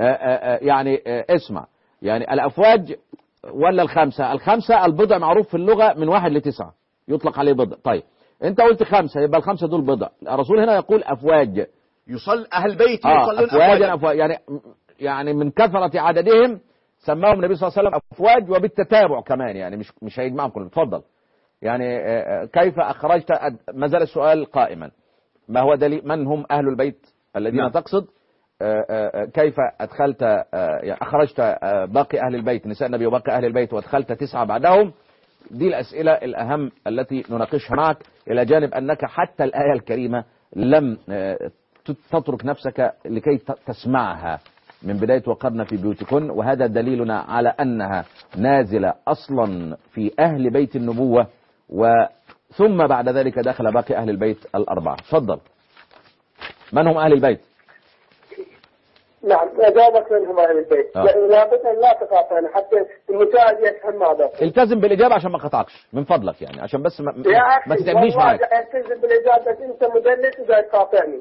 اسمع، يعني الأفواج ولا ال5 البضع معروف في اللغة من 1 ل9 يطلق عليه بضع. طيب أنت قلت 5 يبقى ال5 دول بضع. الرسول هنا يقول أفواج، أهل بيتي يصلون أفواجا. يعني من كثرة عددهم سماهم النبي صلى الله عليه وسلم أفواج، وبالتتابع كمان، يعني مش هيجمعهم كلهم. اتفضل. يعني كيف أخرجت، ما زال السؤال قائما، ما هو دليل من هم أهل البيت الذين تقصد؟ كيف أدخلت أخرجت باقي أهل البيت، نساء النبي وباقي أهل البيت، وأدخلت 9 بعدهم؟ دي الأسئلة الأهم التي نناقشها معك، إلى جانب أنك حتى الآية الكريمة لم تترك نفسك لكي تسمعها من بداية وقرن في بيوتكن، وهذا دليلنا على أنها نازلة أصلا في أهل بيت النبوة، ثم بعد ذلك دخل باقي أهل البيت 4. تفضل. من هم أهل البيت؟ نعم أجابك منهم أهل البيت. لابد أن لا تقاطعنا حتى المشاهد يفهم ماذا. التزم بالإجابة عشان ما قطعكش من فضلك، يعني عشان بس ما تتعبنيش معاك. التزم بالإجابة بس أنت مدلس وجاي تقاطعني.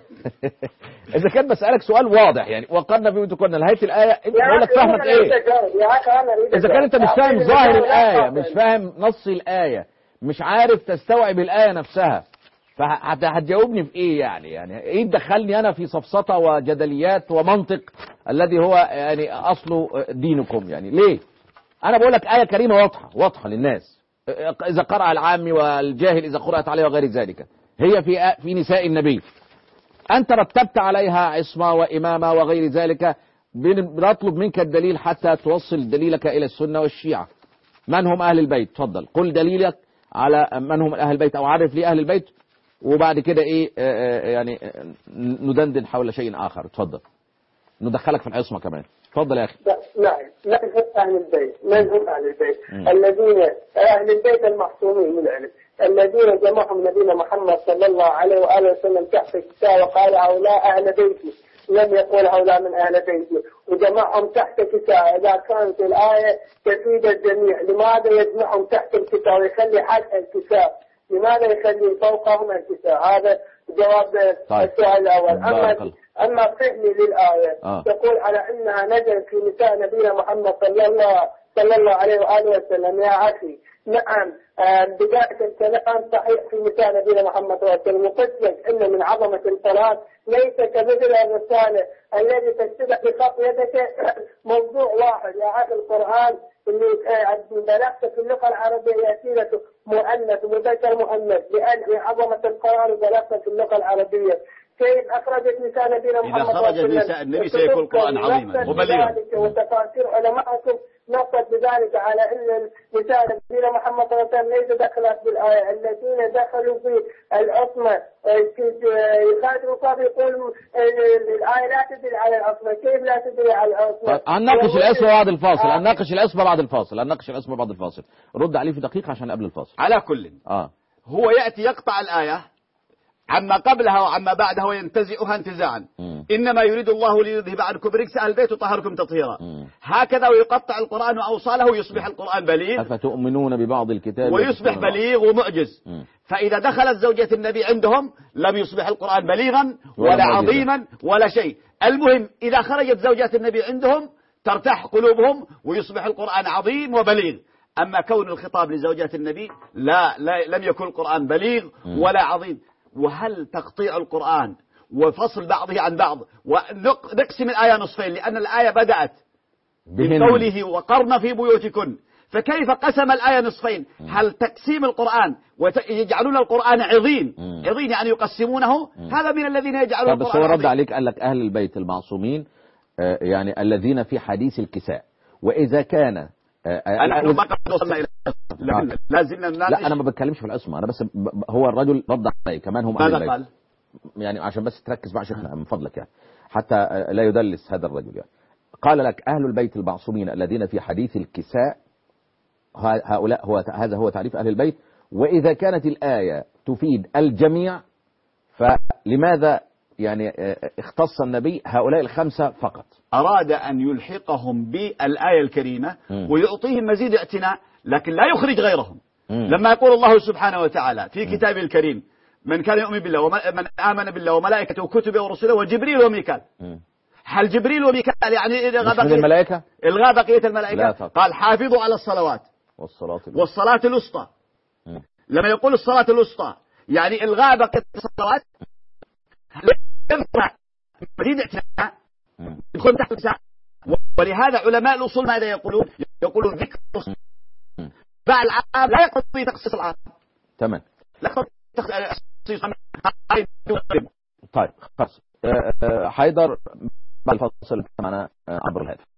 إذا كان بسألك سؤال واضح يعني وقرنا فيه وتكون نهاية الآية أنت بقول لك فهمك إيه؟ إذا كان أنت مش فاهم ظاهر الآية، مش فاهم نص الآية، مش عارف تستوعب الآية نفسها، فهتجاوبني في ايه يعني ايه تدخلني انا في سفسطة وجدليات ومنطق الذي هو يعني اصله دينكم؟ يعني ليه؟ انا بقول لك آية كريمة واضحة للناس اذا قرأ العامي والجاهل اذا قرأت عليه وغير ذلك. هي في نساء النبي، انت رتبت عليها عصمة وامامة وغير ذلك، بنطلب منك الدليل حتى توصل دليلك الى السنة والشيعة. من هم اهل البيت؟ تفضل قل دليلك على من هم اهل البيت او عرف لي اهل البيت، وبعد كده ايه يعني ندندن حول شيء اخر. اتفضل ندخلك في العصمة كمان. اتفضل يا اخي. نعم من هم اهل البيت؟ من هم اهل البيت؟ الذين اهل البيت المعصومين من العلم الذين جمعهم نبينا محمد صلى الله عليه واله وسلم تحت الكتاب وقال هؤلاء اهل بيتي، لم يقول هؤلاء من اهل بيتي، وجمعهم تحت كتاب. اذا كانت الايه تفيد الجميع لماذا يجمعهم تحت الكتاب ويخلي حد الكتاب؟ لماذا يخلي فوقهم الكتاب؟ هذا جواب السؤال الأول. أما فهمي للآية تقول على أنها نزلت في نساء نبينا محمد صلى الله عليه وآله وسلم. يا أخي نعم بداية الكلام صحيح في نساء نبينا محمد صلى الله عليه وسلم، وقلت لك أن من عظمة الصلاة ليس كمثل الرسالة الذي تكتبه بخط يدك موضوع واحد. يا أخي القرآن اللي بلغت في اللغة العربية يأتي لك مؤنث ومذكر مؤنث، لأن عظمة القرآن بلغت في اللغة العربية. كيف أخرجت نساء نبينا محمد إذا خرجت نساء النبي سيكون القرآن عظيما وبليغا. وتفاسير علماءكم نصت بذلك على أن نساء نبينا محمد صلى الله عليه وسلم ليس دخلت بالآية. الذين دخلوا في العصمة يخاطبوا الصحابة يقول الآية لا تدل على العصمة. كيف لا تدل على العصمة؟ هنناقش العصمة بعد الفاصل. هنناقش العصمة بعد الفاصل. رد عليه في دقيقة عشان قبل الفاصل. على كل هو يأتي يقطع الآية عما قبلها وعما بعدها وينتزعها انتزاعا. إنما يريد الله ليذهب عنكم رجس أهل البيت وطهركم تطهيرا. هكذا ويقطع القرآن وأوصاله ويصبح القرآن بليغ. أفتؤمنون ببعض الكتاب ويصبح بليغ ومعجز. فإذا دخلت زوجة النبي عندهم لم يصبح القرآن بليغا ولا عظيما ولا شيء. المهم إذا خرجت زوجات النبي عندهم ترتاح قلوبهم ويصبح القرآن عظيم وبليغ. أما كون الخطاب لزوجات النبي لم يكن القرآن بليغ ولا عظيم. وهل تقطيع القرآن وفصل بعضه عن بعض ونقسم الآية نصفين، لأن الآية بدأت بقوله وقرن في بيوتكن، فكيف قسم الآية نصفين؟ هل تقسيم القرآن ويجعلون القرآن عظيم يعني يقسمونه؟ هذا من الذين يجعلون القرآن عظيم. بس هو رد عليك قال لك أهل البيت المعصومين يعني الذين في حديث الكساء. وإذا كان لا أنا ما بتكلمش في العصمة، أنا بس هو الرجل رد علي كمان هم أهل البيت. يعني عشان بس تركز مع شيخنا من فضلك يعني حتى لا يدلس هذا الرجل يعني. قال لك أهل البيت المعصومين الذين في حديث الكساء، هؤلاء هذا هو تعريف أهل البيت. وإذا كانت الآية تفيد الجميع فلماذا يعني اختص النبي هؤلاء الخمسة فقط؟ أراد أن يلحقهم بالآية الكريمة ويعطيهم مزيد اعتناء، لكن لا يخرج غيرهم. لما يقول الله سبحانه وتعالى في كتابه الكريم من كان يؤمن بالله ومن آمن بالله وملائكته وكتبه ورسله وجبريل وميكال. هل جبريل وميكال يعني إلغاء بقية الملائكة؟ قال حافظوا على الصلوات والصلاة الوسطى. لما يقول الصلاة الوسطى يعني إلغاء بقية الصلوات، مزيد اعتناء يدخل تحت الساعة. ولهذا علماء الأصول ماذا يقولون ذكر باع العام لا يقضي تخصيص العام. تمام. لا يقضي تخصيص العام. طيب خلاص حيدر بعد الفاصل معنا عبر الهاتف.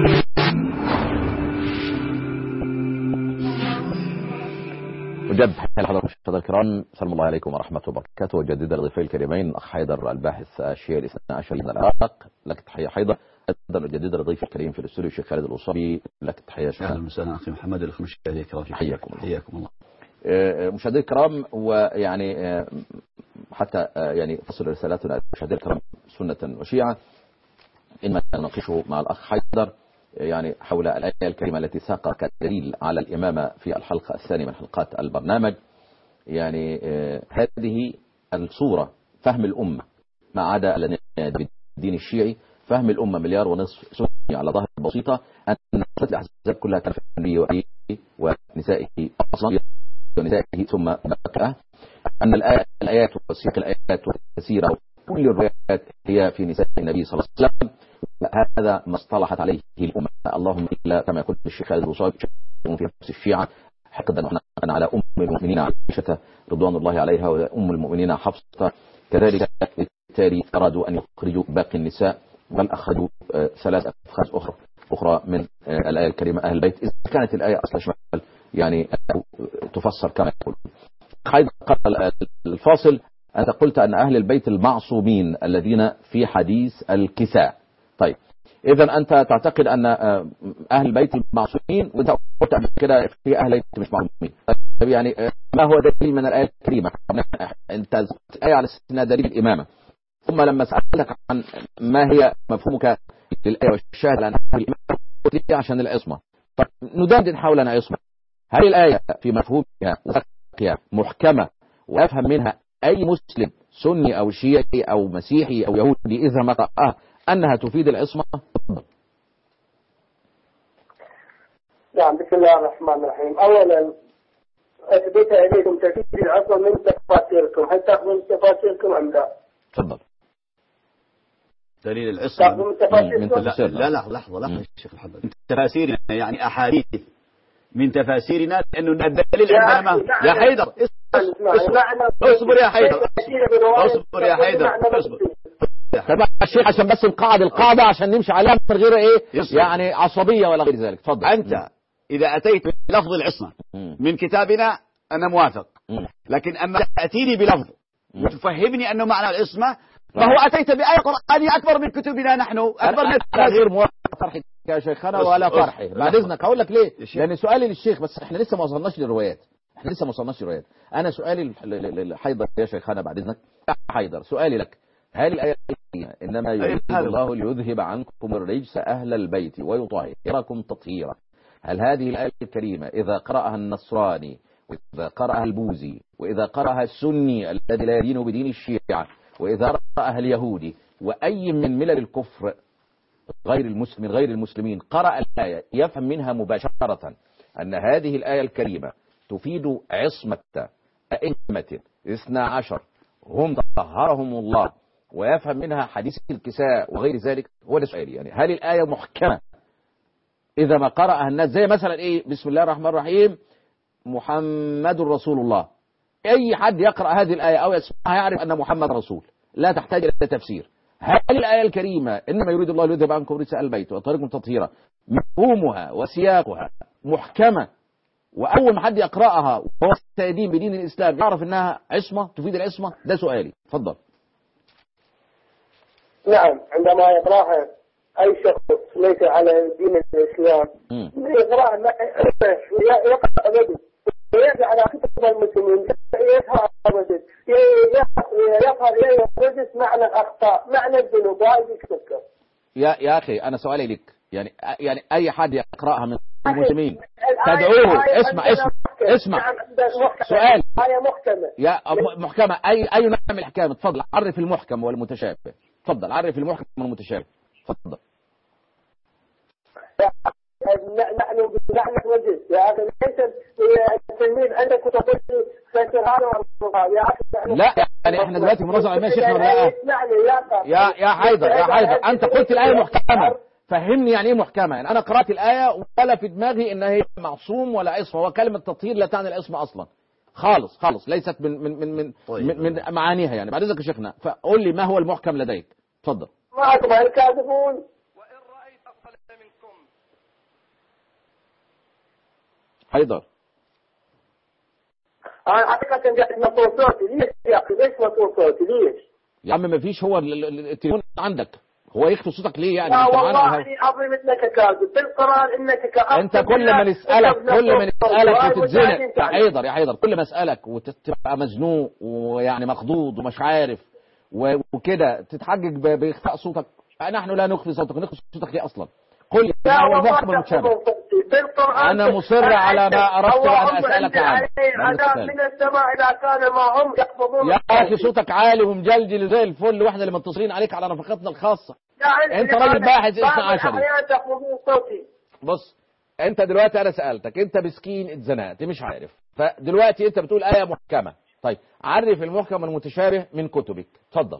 مجدد تحية لحضراتكم المشاهدين الكرام، سلام الله عليكم ورحمة وبركاته. وجديد لضيفي الكريمين الأخ حيدر الباحث الشيعي الاثنى عشر من العراق، لك تحية حيدر. أيضا وجديد لضيفي الكريم في الاستوديو الشيخ خالد الأصابي، لك تحية شيخ. أهلا وسهلا أخي محمد المشاهدين الكرام، حياكم الله. مشاهدينا الكرام، ويعني حتى يعني فصل رسالاتنا المشاهدين الكرام سنة وشيعة، إنما نناقشه مع الأخ حيدر يعني حول الآية الكريمة التي ساق كدليل على الإمامة في الحلقة الثانية من حلقات البرنامج. يعني هذه الصورة فهم الأمة ما عدا الدين الشيعي، فهم الأمة 1.5 مليار سني على ظاهر بسيطة، أن الأحزاب كلها كانت في النبي ونسائه أصلا ونسائه ثم بكاه، أن الآيات وسياق الآيات والكثيرة كل الروايات هي في نساء النبي صلى الله عليه وسلم. هذا ما اصطلحت عليه الأمة، اللهم إلا كما يقول الشيخ خالد الأصابي في نفس الشيعة حقدا وحنقا على أم المؤمنين عائشة رضوان الله عليها وأم المؤمنين حفصة، كذلك بالتالي أرادوا أن يخرجوا باقي النساء، بل أخرجوا 3 أفخاذ أخرى من الآية الكريمة أهل البيت، إذا كانت الآية أصلا شمال يعني تفسر كما يقول. قبل الفاصل أنت قلت أن أهل البيت المعصومين الذين في حديث الكساء. طيب إذا أنت تعتقد أن أهل البيت المعصومين، وأنت قلت قبل كده في أهل البيت مش معصومين. طيب يعني ما هو دليل من الآية الكريمة؟ أنت آية على أساس دليل الإمامة، ثم لما سألتك عن ما هي مفهومك للآية والشاهد على أن الإمامة قلت لي عشان العصمة. طيب ندندن حول العصمة، هل الآية في مفهومها وفقها محكمة ويفهم منها أي مسلم سني أو شيعي أو مسيحي أو يهودي إذا ما قرأها أنها تفيد العصمة؟ نعم، بسم الله الرحمن الرحيم. أولا أثبت إليكم تفيد العصمة من تفاسيركم، هل تأخذون تفاسيركم أم لا؟ تفضل. دليل العصمة تأخذون تفاسيركم؟ لا لحظة يا شيخ محمد، تفاسيرنا يعني أحاديث من تفاسيرنا، لأنه الدليل عندنا يا حيدر اصبر يا حيدر طبعا الشيخ عشان بس القاعدة عشان نمشي عليها من غير يعني عصبية ولا غير ذلك. تفضل. أنت إذا أتيت بلفظ العصمة من كتابنا أنا موافق، لكن أما تأتيني بلفظ وتفهمني أنه معنى العصمة، فهو أتيت بآية قرآنية أكبر من كتبنا نحن، أكبر من غير موافق فرحي يا شيخنا ولا فرحي. بعد إذنك هقول لك ليه، لأن سؤالي للشيخ، بس إحنا لسه ما وصلناش للروايات، أنا سؤالي لحيدر يا شيخنا بعد إذنك يا حيدر، سؤالي لك، هل الآية إنما يريد الله ليذهب عنكم الرجس أهل البيت ويطهركم تطهيرا، هل هذه الآية الكريمة إذا قرأها النصراني وإذا قرأها البوذي وإذا قرأها السني الذي لا يدين بدين الشيعة وإذا قرأها اليهودي وأي من ملل الكفر غير المسلمين قرأ الآية، يفهم منها مباشرة أن هذه الآية الكريمة تفيد عصمة أئمة 12 هم طهرهم الله، ويفهم منها حديث الكساء وغير ذلك؟ هو ده سؤالي، يعني هل الآية محكمة إذا ما قرأها الناس، زي مثلا بسم الله الرحمن الرحيم محمد رسول الله، أي حد يقرأ هذه الآية أو يسمعها يعرف أن محمد رسول، لا تحتاج إلى تفسير. هل الآية الكريمة إنما يريد الله ليذهب عنكم رجس أهل البيت ويطهركم تطهيرا مفهومها وسياقها محكمة، وأول ما حد يقرأها وهو يدين بدين الإسلام يعرف أنها عصمة تفيد العصمة؟ ده سؤالي. تفضل. نعم، عندما يقرأها أي شخص ليس على دين الإسلام يقرأ أبدا ويرجع على كتب المسلمين يظهر أبدا يحدث معنى الأخطاء معنى الذنوب وهذه يكتبها. يا أخي أنا سؤالي لك، يعني أي حد يقرأها من المسلمين تدعوه اسمع سؤال يا محكمة أي نوع من الأحكام؟ تفضل عرف المحكم والمتشابه، تفضل عرف المحكم والمتشابه، تفضل. نحن وجد يا أخي ليس التلميذ عندك تقول لا يعني احنا دلوقتي مناظرة علمية شيخنا يا حيدر أنت قلت الآية محكمة، فهمني يعني ايه محكمة. يعني أنا قرأت الآية ولا في دماغي إنها هي معصوم ولا عصمة، وكلمة تطهير لا تعني العصمة أصلا خالص ليست من معانيها. يعني بعد ذلك يا شيخنا فقول لي ما هو المحكم لديك؟ تفضل. معكم الكاذبون. وإن رأيت أفضل منكم. حيدر أنا حقيقة قاعد مطول صوتي، ليش يا أخي؟ ليش مطول صوتي؟ ليش؟ يا عم ما فيش، هو التليفون عندك، هو يخفي صوتك ليه يعني؟ لا انت معانا على والله الهوا. العظيم انك كاذب، بالقران انك كاذب. انت كل ما نسالك وتتزنق يا حيدر، كل ما اسالك وتبقى مزنوق ويعني مخضوض ومش عارف وكده تتحجج باخفاء صوتك. نحن لا نخفي صوتك، نخفي صوتك ليه اصلا؟ قل لي ما هو المحكم المتشابه. انا مصر على ما اردت ان اسالك عنه. عذاب من السماء اذا كان ما هم يحفظون. يا اخي صوتك عالي ومجلجل زي الفل، واحنا اللي متصلين عليك على نفقتنا الخاصه. انت راجل باحث اثنى عشري. بص انت دلوقتي انا سالتك، انت مسكين اتزنقت مش عارف، فدلوقتي انت بتقول ايه محكمه. طيب عرف المحكم المتشابه من كتبك، اتفضل.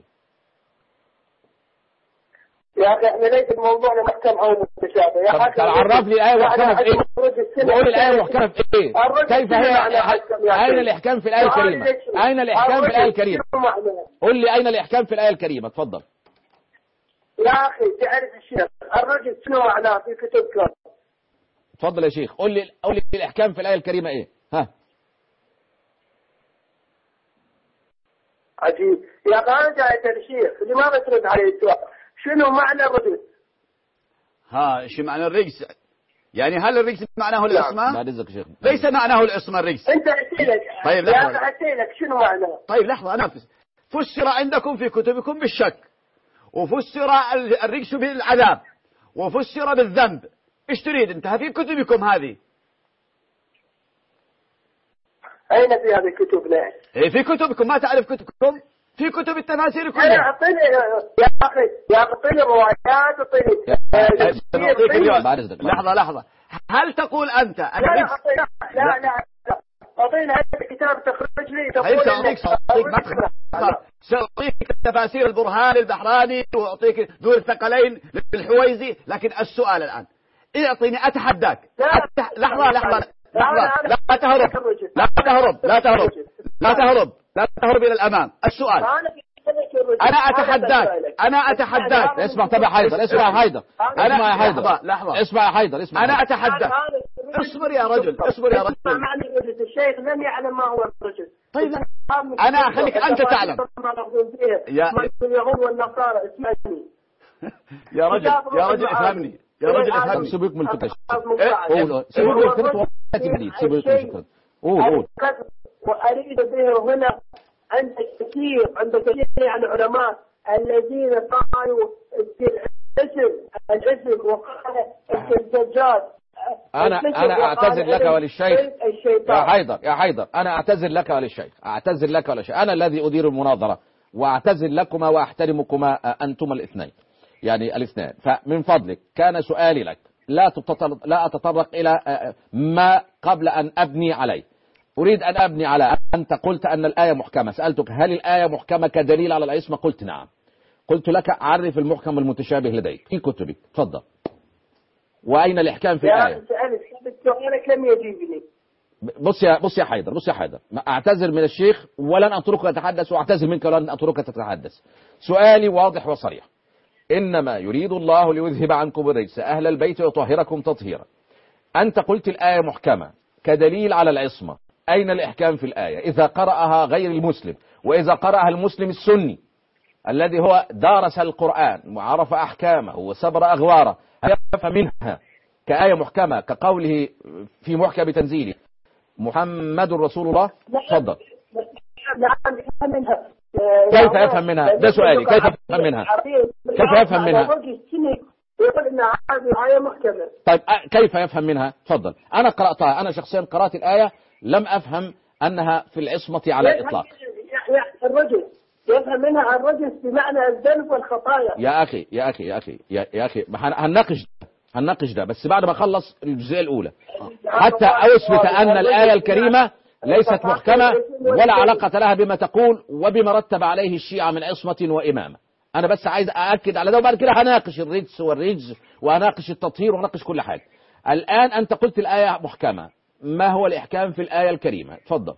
يا اخي احنا ليس الموضوع محكم او متشابه يا اخي. طب عرف لي الايه محكمه في ايه؟ قول الايه محكمه في ايه؟ كيف هي؟ اين الاحكام في الايه الكريمه؟ اين الاحكام في الايه الكريمه؟ قول لي اين الاحكام في الايه الكريمه، اتفضل. يا اخي تعرف الشيخ الرجل شنو معناه في كتبكم؟ اتفضل يا شيخ، قول لي الاحكام في الايه الكريمه ايه؟ ها عجيب يا اخي. انا جاي الشيخ لماذا ترد علي السؤال؟ شنو معنى الرجل؟ شو معنى الرجس؟ يعني هل الرجس معناه العصمة؟ بعد اذنك يا شيخ. ليس معناه العصمة الرجس. انت اسالك. طيب يا اخي اسالك شنو معناه؟ طيب لحظة، انا فسر عندكم في كتبكم بالشك، وفسر الرجس بالعذاب، وفسر بالذنب. ايش تريد انت في كتبكم هذه؟ اين في هذه الكتب؟ لا في كتبكم، ما تعرف كتبكم؟ في كتب التفاسير كلها. انا اعطيني يا اخي، اعطيني روايات، اعطيني. لحظة، هل تقول انت لا اعطيني هذا الكتاب تخرج لي تقول سأعطيك تفاسير البرهان البحراني، واعطيك دور الثقلين للحويزي، لكن السؤال الان اعطيني، اتحداك. لحظة لا تهرب الى الامام. السؤال انا اتحداك. اسمع طب يا حيدر، اسمع يا حيدر. لحظة اسمع يا حيدر. انا اتحداك. اصبر يا رجل. معنى الرجل الشيخ لم يعلم ما هو الرجل. طيب انا اخليك انت تعلم يا اليهود والنصارى. اسمعني يا رجل افهمني. سيبك من الفتش. سيبك من الفتش جديد. سيبك من الفتش. قول. واريد به هنا عند كثير يعني علماء الذين قالوا الاسم وقال الدجال. انا اعتذر لك وللشيخ يا حيدر انا اعتذر لك وللشيخ. انا الذي ادير المناظره، واعتذر لكما واحترمكما انتما الاثنين، يعني الاثنان. فمن فضلك كان سؤالي لك لا اتطرق الى ما قبل ان ابني عليه. اريد ان ابني على انت قلت ان الايه محكمه. سالتك هل الايه محكمه كدليل على العصمه؟ قلت نعم. قلت لك عرف المحكم المتشابه لديك في كتبك، تفضل. واين الاحكام في الايه؟ سؤالك لم يجيبني. بص يا حيدر، اعتذر من الشيخ ولن اتركه يتحدث، واعتذر منك ولن اتركك تتحدث. سؤالي واضح وصريح. انما يريد الله ليذهب عنكم الرجس اهل البيت ويطهركم تطهيرا. انت قلت الايه محكمه كدليل على العصمه. اين الاحكام في الايه اذا قراها غير المسلم، واذا قراها المسلم السني الذي هو دارس القرآن وعرف أحكامه وسبر أغواره، هل يفهم منها كآية محكمة كقوله في محكم تنزيله محمد رسول الله؟ تفضل. كيف يفهم منها؟ ده سؤالي. كيف يفهم منها؟ يقول إن هذه آية محكمة. طيب كيف يفهم منها؟ تفضل. أنا قرأتها، أنا شخصيا قرأت الآية لم أفهم أنها في العصمة على الإطلاق. الرجل يفهم منها الرجل بمعنى الذنب والخطايا. يا أخي هنناقش ده بس بعد ما أخلص الجزئية الأولى، حتى أثبت أن الآية الكريمة ليست محكمة ولا علاقة لها بما تقول وبما رتب عليه الشيعة من عصمة وإمامة. أنا بس عايز أأكد على ده، وبعد كده هناقش الرجس والرجز وهناقش التطهير وهناقش كل حاجة. الآن أنت قلت الآية محكمة، ما هو الإحكام في الآية الكريمة؟ تفضل.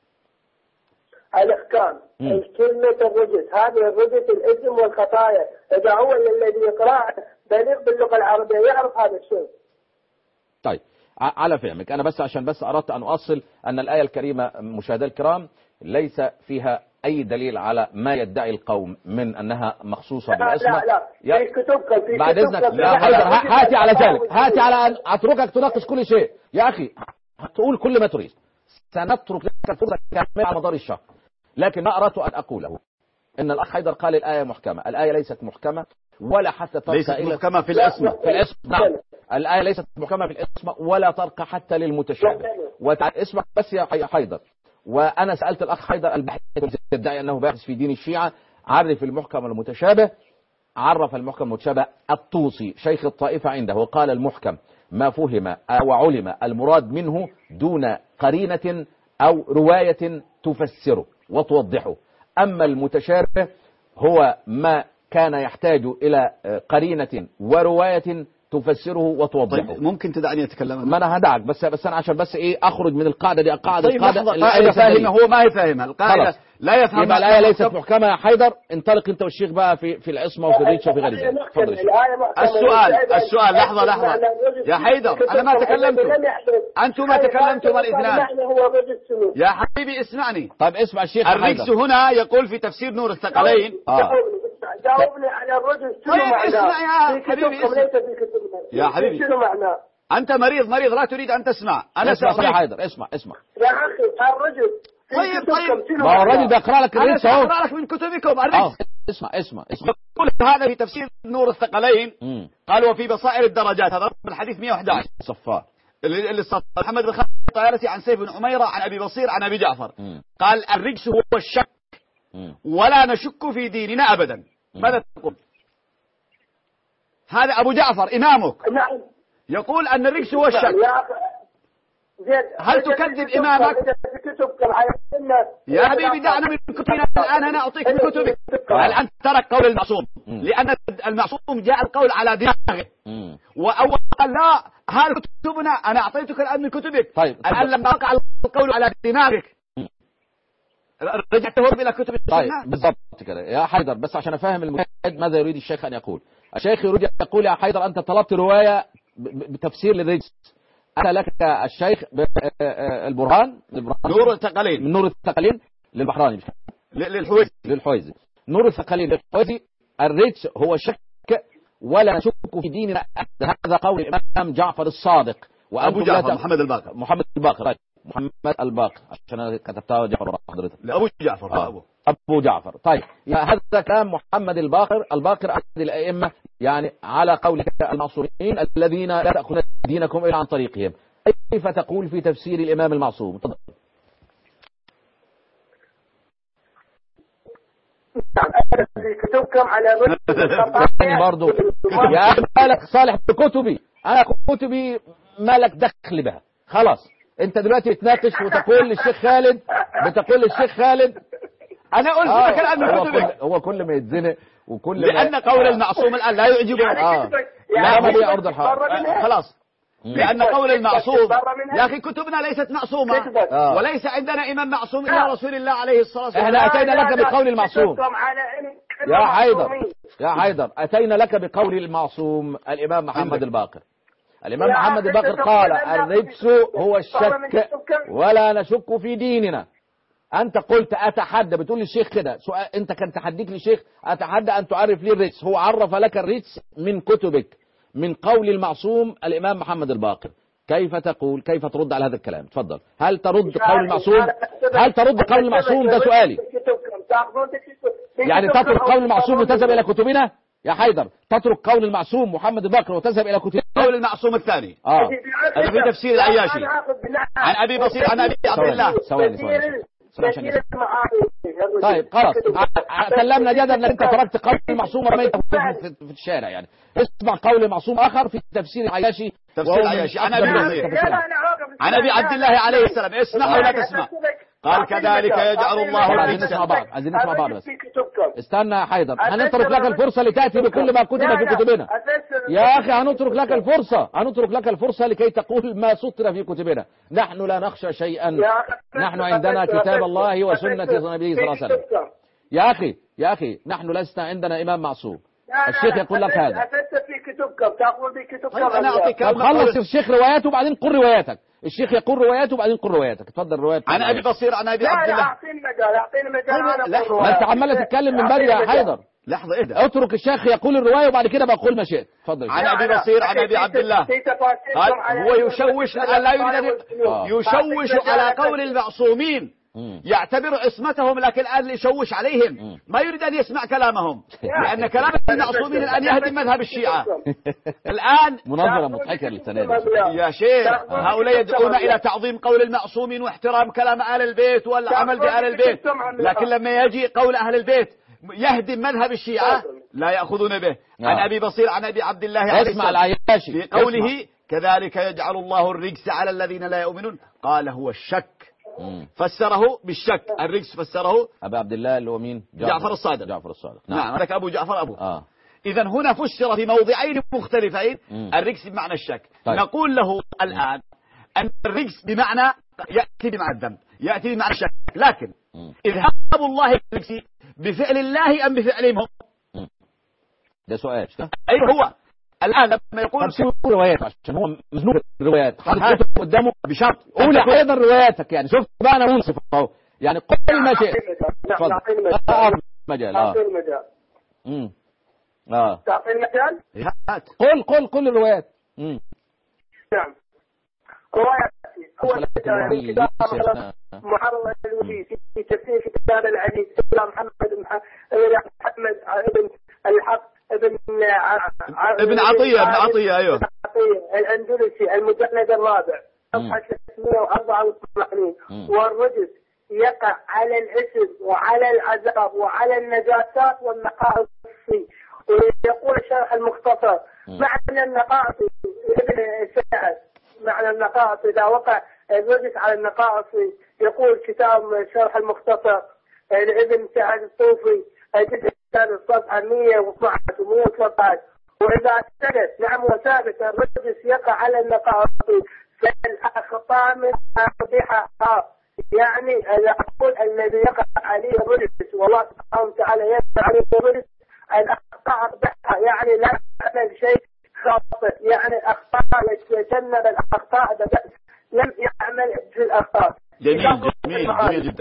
الإحكام كلمة الرجس، هذه الرجس الاسم والخطايا. إذا هو الذي يقرأ بليغ باللغة العربية يعرف هذا الشيء. طيب على فهمك. أنا بس عشان أردت أن أؤصل أن الآية الكريمة مشاهدي الكرام ليس فيها أي دليل على ما يدعي القوم من أنها مخصوصة بالعصمة. لا في كتبكم، في بعد إذنك كتبكم. يا حيدر هاتي على ذلك، هاتي على أن أتركك تناقش كل شيء. يا أخي تقول كل ما تريد، سنترك لك الفرصة كاملة على مدار الشهر. لكن ما أردت أن أقوله إن الأخ حيدر قال الآية محكمة. الآية ليست محكمة ولا حتى ترقى ليست محكمة في الاسم. في الاسم نعم، الآية ليست محكمة في الاسم ولا ترقى حتى للمتشابه. اسمع بس يا حيدر، وأنا سألت الأخ حيدر الباحث يدعي أنه باحث في دين الشيعة، عرف المحكم والمتشابه. عرف المحكم والمتشابه الطوسي شيخ الطائفة عنده وقال المحكم ما فهم أو علم المراد منه دون قرينة أو رواية تفسره وتوضحه. أما المتشابه هو ما كان يحتاج إلى قرينة ورواية تفسره وتوضحه. طيب ممكن تدعني أتكلم؟ ما أنا هدعك بس أنا عشان إيه أخرج من القاعدة دي. قاعدة طيب القاعدة فاهمة، هو ما هي فاهمة القاعدة، لا يفهم. يبقى الآية ليست محكمة يا حيدر. انطلق أنت والشيخ بقى في العصمة وفي الريتش وفي غير ذلك. تفضل. السؤال لحظة يا حيدر، أنا ما تكلمت، أنتم ما تكلمتم الاثنان. يا حبيبي اسمعني. طيب اسمع الشيخ. الرجس هنا يقول في تفسير نور الثقلين. جاوبني على الرجل شنو معناه؟ اسمع يا حبيبي، يا حبيبي شنو معناه؟ أنت مريض لا تريد أن تسمع. أنا اسمع يا حيدر، اسمع يا أخي الرجل. طيب ما هو الراجل بيقرأ لك الرجس اهو. أقرأ لك من كتبكم الرجس. اسمع يقول هذا في تفسير نور الثقلين. قال وفي بصائر الدرجات، هذا الحديث 111 صفار اللي محمد بن خالد الطيالسي عن سيف بن عميرة عن أبي بصير عن أبي جعفر. قال الرجس هو الشك ولا نشك في ديننا أبدا. ماذا تقول؟ هذا أبو جعفر إمامك. نعم. يقول أن الرجس هو الشك. هل تكذب إمامك؟ يا حبيبي دعنا من كتبنا الآن، أنا أعطيك من كتبك. الآن ترك قول المعصوم لأن المعصوم جاء القول على دماغه، وأول قال لا هل كتبنا، أنا أعطيتك الآن من كتبك. طيب الآن لما وقع القول على دماغك رجعت تهرب إلى كتب السنة. طيب بالضبط كده يا حيدر، بس عشان أفهم المشاهد ماذا يريد الشيخ أن يقول. الشيخ يريد يقول يا حيدر أنت طلبت رواية بتفسير للرجس، أنا لك الشيخ البرهان نور الثقلين، من نور الثقلين للبحراني للحويزي. نور الثقلين للحويزي الرجس هو شك ولا نشك في ديننا. هذا قول الإمام جعفر الصادق وأبو جعفر محمد الباقر. محمد الباقر عشان أنا كتبتها جعفر حضرتك. أبو جعفر أبو جعفر. طيب هذا كلام محمد الباقر أحد الأئمة يعني على قول المعصومين الذين لا تأخذون دينكم إلا عن طريقهم. كيف تقول في تفسير الإمام المعصوم؟ تفضل. في كتبكم على برضو يا أخي مالك صالح بكتبي، أنا كتبي مالك دخل بها. خلاص أنت دلوقتي تناقش وتقول للشيخ خالد أنا قلت لك الآن من كتبك. هو كل ما يتزنق وكل لأن قول المعصوم الآن لا يعجبه. لا ما هي أرض الحائط خلاص. لأن قول المعصوم يا أخي كتبنا ليست معصومة وليس عندنا إمام معصوم إلا رسول الله عليه الصلاة والسلام. احنا أتينا لك بقول المعصوم يا حيدر أتينا لك بقول المعصوم الإمام محمد الباقر. الإمام محمد الباقر قال الرجس هو الشك ولا نشك في ديننا. أنت قلت أتحدى، بتقول للشيخ كده سؤال، أنت كان تحديك للشيخ أتحدى أن تعرف لي الرجس. هو عرف لك الرجس من كتبك من قول المعصوم الإمام محمد الباقر. كيف تقول، كيف ترد على هذا الكلام؟ تفضل. هل ترد قول المعصوم؟ ده سؤالي. يعني تترك قول المعصوم وتذهب إلى كتبنا يا حيدر؟ تترك قول المعصوم محمد الباقر وتذهب إلى كتبنا؟ قول المعصوم الثاني هذا في تفسير العياشي عن أبي بصير عن أبي عبد الله. ثواني طيب خلاص سلمنا جدل ان انت تركت قول المعصوم ورميته في الشارع. يعني اسمع قول المعصوم اخر في تفسير العياشي عن ابي عبد الله عليه السلام. اسمع ولا تسمع. قال كذلك يجعل الله الرجس. عايزين نسمع بعض بس. استنى يا حيدر، هنترك لك الفرصة لتأتي بكل ما كتب في كتبنا. يا أخي هنترك لك الفرصة لكي تقول ما سطر في كتبنا. نحن لا نخشى شيئا، نحن عندنا كتاب الله وسنة النبي صلى الله عليه وسلم. يا أخي نحن لسنا عندنا إمام معصوم. الشيخ يقول لك هذا. أفدت في بكتبكم، تأخذون بكتبكم. طيب أنا أعطيك طب خلص الشيخ رواياته وبعدين قل رواياتك. الشيخ يقول رواياته وبعدين قل رواياتك. اتفضل رواية. عن أبي بصير عن أبي عبد لا الله. أعطيني مجال أنا أقول ما أنت عمال تتكلم من بدري يا حيدر. لحظة اهدى. اترك الشيخ يقول الرواية وبعد كده بقول ما شئت. اتفضل. عن أبي بصير عن أبي عبد الله قال هو يشوش لا يريد يشوش على قول المعصومين، يعتبر عصمتهم، لكن الآن يشوش عليهم، ما يريد أن يسمع كلامهم، لأن كلام المعصومين الآن يهدم مذهب الشيعة. الآن مناظرة مضحكة للسنة دي. يا شيخ هؤلاء يدعون إلى تعظيم قول المعصومين واحترام كلام آل البيت والعمل بآل البيت، لكن لما يجي قول أهل البيت يهدم مذهب الشيعة لا يأخذون به. عن أبي بصير عن أبي عبد الله عليه اسمع العياشي في قوله كذلك يجعل الله الرجس على الذين لا يؤمنون، قال هو الشك، فسره بالشك. الرجس فسره أبا عبد الله اللي هو مين؟ جعفر الصادق. جعفر الصادق. نعم هذاك أبو جعفر أبو. آه. إذا هنا فسر في موضعين مختلفين الرجس بمعنى الشك. طيب. نقول له الآن أن الرجس بمعنى يأتي بمعنى الذنب، يأتي بمعنى الشك، لكن إذهاب الله الرجس بفعل الله أم بفعلهم هم؟ ده سؤال. أيوه هو الآن لما يقول شو روايات عشان هو مزنوق الروايات حاطط قدامه بشرط قول ايضا رواياتك. يعني شفت بقى انا منصف اهو، يعني قل ما شئت. اتفضل. مجال. تعطيني مجال. تعطيني مجال. قل الروايات. نعم. رواياتي أول كتاب محرر الوجيز في تفسير كتاب العزيز محمد بن الحق ابن عطية أيوه الأندلسي المجلد الرابع صفحة 384. والرجس يقع على الاسم وعلى العذاب وعلى النجاسات والنقائص. ويقول الشرح المختصر معنى النقائص ابن سعد، معنى النقائص إذا وقع الرجس على النقائص، يقول كتاب الشرح المختصر لابن سعد الصوفي الجزء الثالث صفحة 112 و113. وإذا ثبت نعم وثابت الرجس يقع على النقائص فالأخطاء من أقبحها، يعني أقول الذي يقع عليه الرجس والله سبحانه وتعالى يقع عليه الرجس الأخطاء أقبحها، يعني لا يعمل شيء خاطئ، يعني أخطاء يتجنب الأخطاء لم يعمل في الأخطاء. جميل جدا.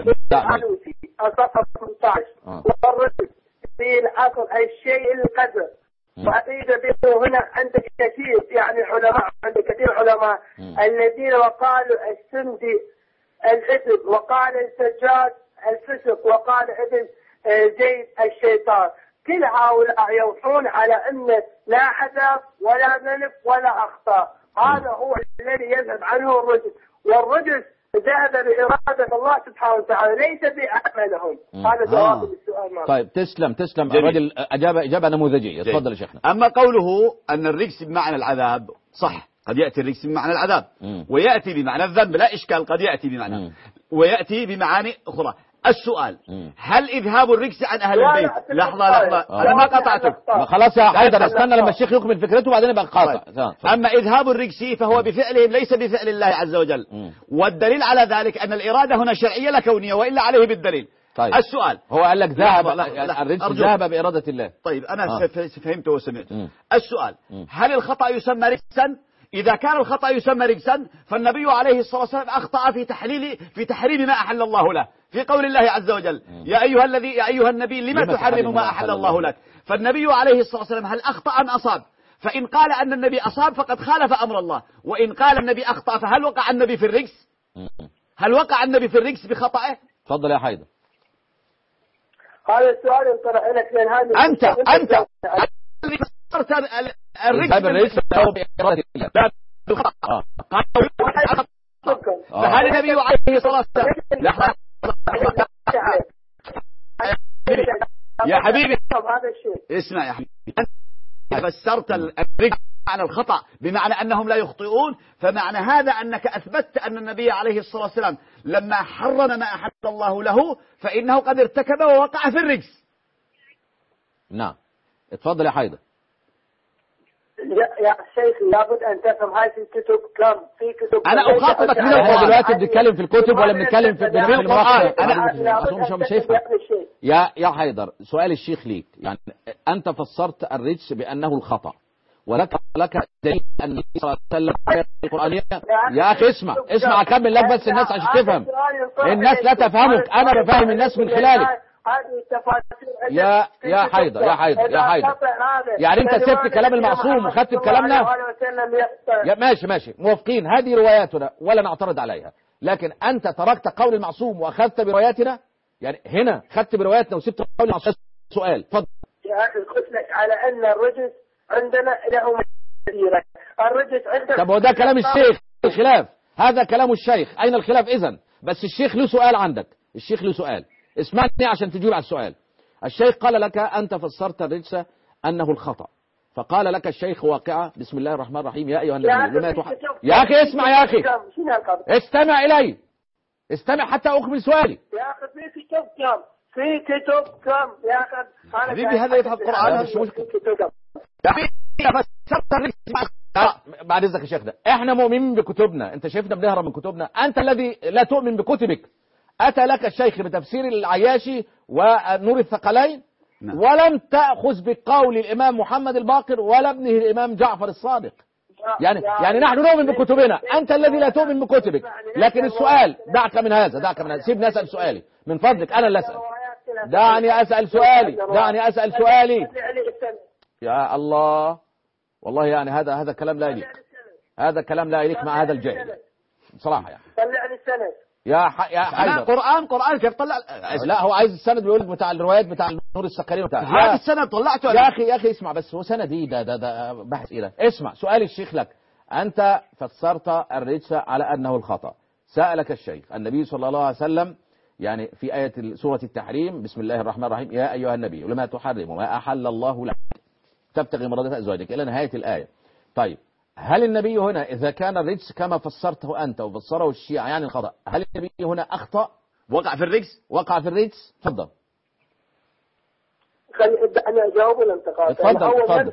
الصفحة 18. والرجس في الأصل الشيء القدر، وأعيد به هنا عند كثير يعني علماء، عند كثير علماء الذين وقالوا السندي الإثم، وقال السجاد الفسق، وقال ابن زيد الشيطان. كل هؤلاء يوحون على أن لا عذاب ولا ذنب ولا أخطاء. هذا هو الذي يذهب عنه الرجس، والرجس ذهب بإرادة الله سبحانه وتعالى ليس بأعمالهم. هذا جواب السؤال. طيب تسلم. الرجل أجاب إجابة نموذجية. تفضل يا شيخنا. أما قوله أن الرجس بمعنى العذاب صح، قد يأتي الرجس بمعنى العذاب ويأتي بمعنى الذنب، لا إشكال، قد يأتي بمعنى ويأتي بمعاني أخرى. السؤال هل إذهاب الرجس عن أهل البيت؟ لحظة أنا ما قطعتك. خلاص يا حيدر استنى لما الشيخ يكمل فكرته وبعدين يبقى قاطع. أما إذهاب الرجس فهو بفعلهم ليس بفعل الله عز وجل، والدليل على ذلك أن الإرادة هنا شرعية لا كونية، وإلا عليه بالدليل. طيب. السؤال هو قال لك ذهب الرجس ذهب بإرادة الله. طيب أنا فهمت وسمعت. السؤال هل الخطأ يسمى رجسا؟ إذا كان الخطأ يسمى رجسا فالنبي عليه الصلاة والسلام أخطأ في تحريم ما أحل الله له، في قول الله عز وجل يا أيها النبي لما تحرم ما أحل الله لك. فالنبي عليه الصلاة والسلام هل أخطأ أم أصاب؟ فإن قال أن النبي أصاب فقد خالف أمر الله، وإن قال النبي أخطأ فهل وقع النبي في الرجس؟ هل وقع النبي في الرجس بخطأه؟ تفضل يا حيدر. هذا السؤال ينطرح لك لأن هذا أنت الرجس بإرادة الله. فهل النبي عليه الصلاة والسلام يا حبيبي اسمع يا حبيبي، أنت فسرت الرجس معنى الخطأ بمعنى أنهم لا يخطئون، فمعنى هذا أنك أثبتت أن النبي عليه الصلاة والسلام لما حرم ما أحل الله له فإنه قد ارتكب ووقع في الرجس. نعم اتفضل يا حيدر. يا شيخ لابد أن تفهم هاي في كتب كم في كتب. أنا أخاطبك من القرآن دلوقتي بنتكلم في الكتب ولا بنتكلم في القرآن؟ أنا مش هيفهم. يا حيدر سؤال الشيخ ليك، يعني أنت فسرت الرجس بأنه الخطأ ولك دليل أن النبي صلى الله عليه وسلم القرآنية. يا أخي اسمع أكمل لك بس الناس عشان تفهم. الناس لا تفهمك، أنا بفهم الناس من خلالك. يا حيدر يعني أنت سبت كلام المعصوم وخدت بكلامنا. ماشي موافقين، هذه رواياتنا ولا نعترض عليها، لكن أنت تركت قول المعصوم وأخذت برواياتنا. يعني هنا خدت برواياتنا وسبت قول المعصوم. سؤال اتفضل. يا أخي قلت لك على أن الرجس عندنا له كثيرة. الرجس عندنا. طب وده كلام الشيخ، الخلاف هذا كلام الشيخ، أين الخلاف إذن؟ بس الشيخ له سؤال عندك، الشيخ له سؤال، اسمعني عشان تجيب على السؤال. الشيخ قال لك أنت فسرت الرجس أنه الخطأ، فقال لك الشيخ واقعة بسم الله الرحمن الرحيم يا أيها النبي لما يا أخي اسمع، يا أخي استمع إلي، استمع حتى أكمل سؤالي. يا أخي في كتب كم يا أخي حبيبي هذا يفهم القرآن مش مشكلة. بعد إذنك يا شيخنا، احنا مؤمنين بكتبنا، انت شايفنا بنهرب من كتبنا، انت الذي لا تؤمن بكتبك. أتى لك الشيخ بتفسير العياشي ونور الثقلين ولم تأخذ بقول الإمام محمد الباقر ولا ابنه الإمام جعفر الصادق. يعني نحن نؤمن بكتبنا، أنت الذي لا تؤمن بكتبك. لكن السؤال دعك من هذا، سيبني أسأل سؤالي من فضلك، أنا اللي أسأل. دعني أسأل سؤالي. يا الله، والله يعني هذا كلام لا يليق، هذا كلام لا يليق مع هذا الجاهل بصراحة. يعني طلعني السند يا حيدر. قرآن كيف طلع؟ لا هو عايز السند، بيقول لك بتاع الروايات بتاع نور السكرين بتاع هذا السند طلعته. يا اخي اسمع بس، هو سند ايه ده بحث ايه ده؟ اسمع سؤال الشيخ لك، انت فسرت الرجس على انه الخطأ. سألك الشيخ النبي صلى الله عليه وسلم يعني في آية سورة التحريم بسم الله الرحمن الرحيم يا أيها النبي لما تحرم ما أحل الله لك تبتغي مرضات أزواجك إلى نهاية الآية. طيب هل النبي هنا إذا كان الرجس كما فسرته أنت وفسره الشيعة يعني الخطأ، هل النبي هنا أخطأ وقع في الرجس؟ تفضل. أنا أجاوب ولا أنت قاطع؟ تفضل.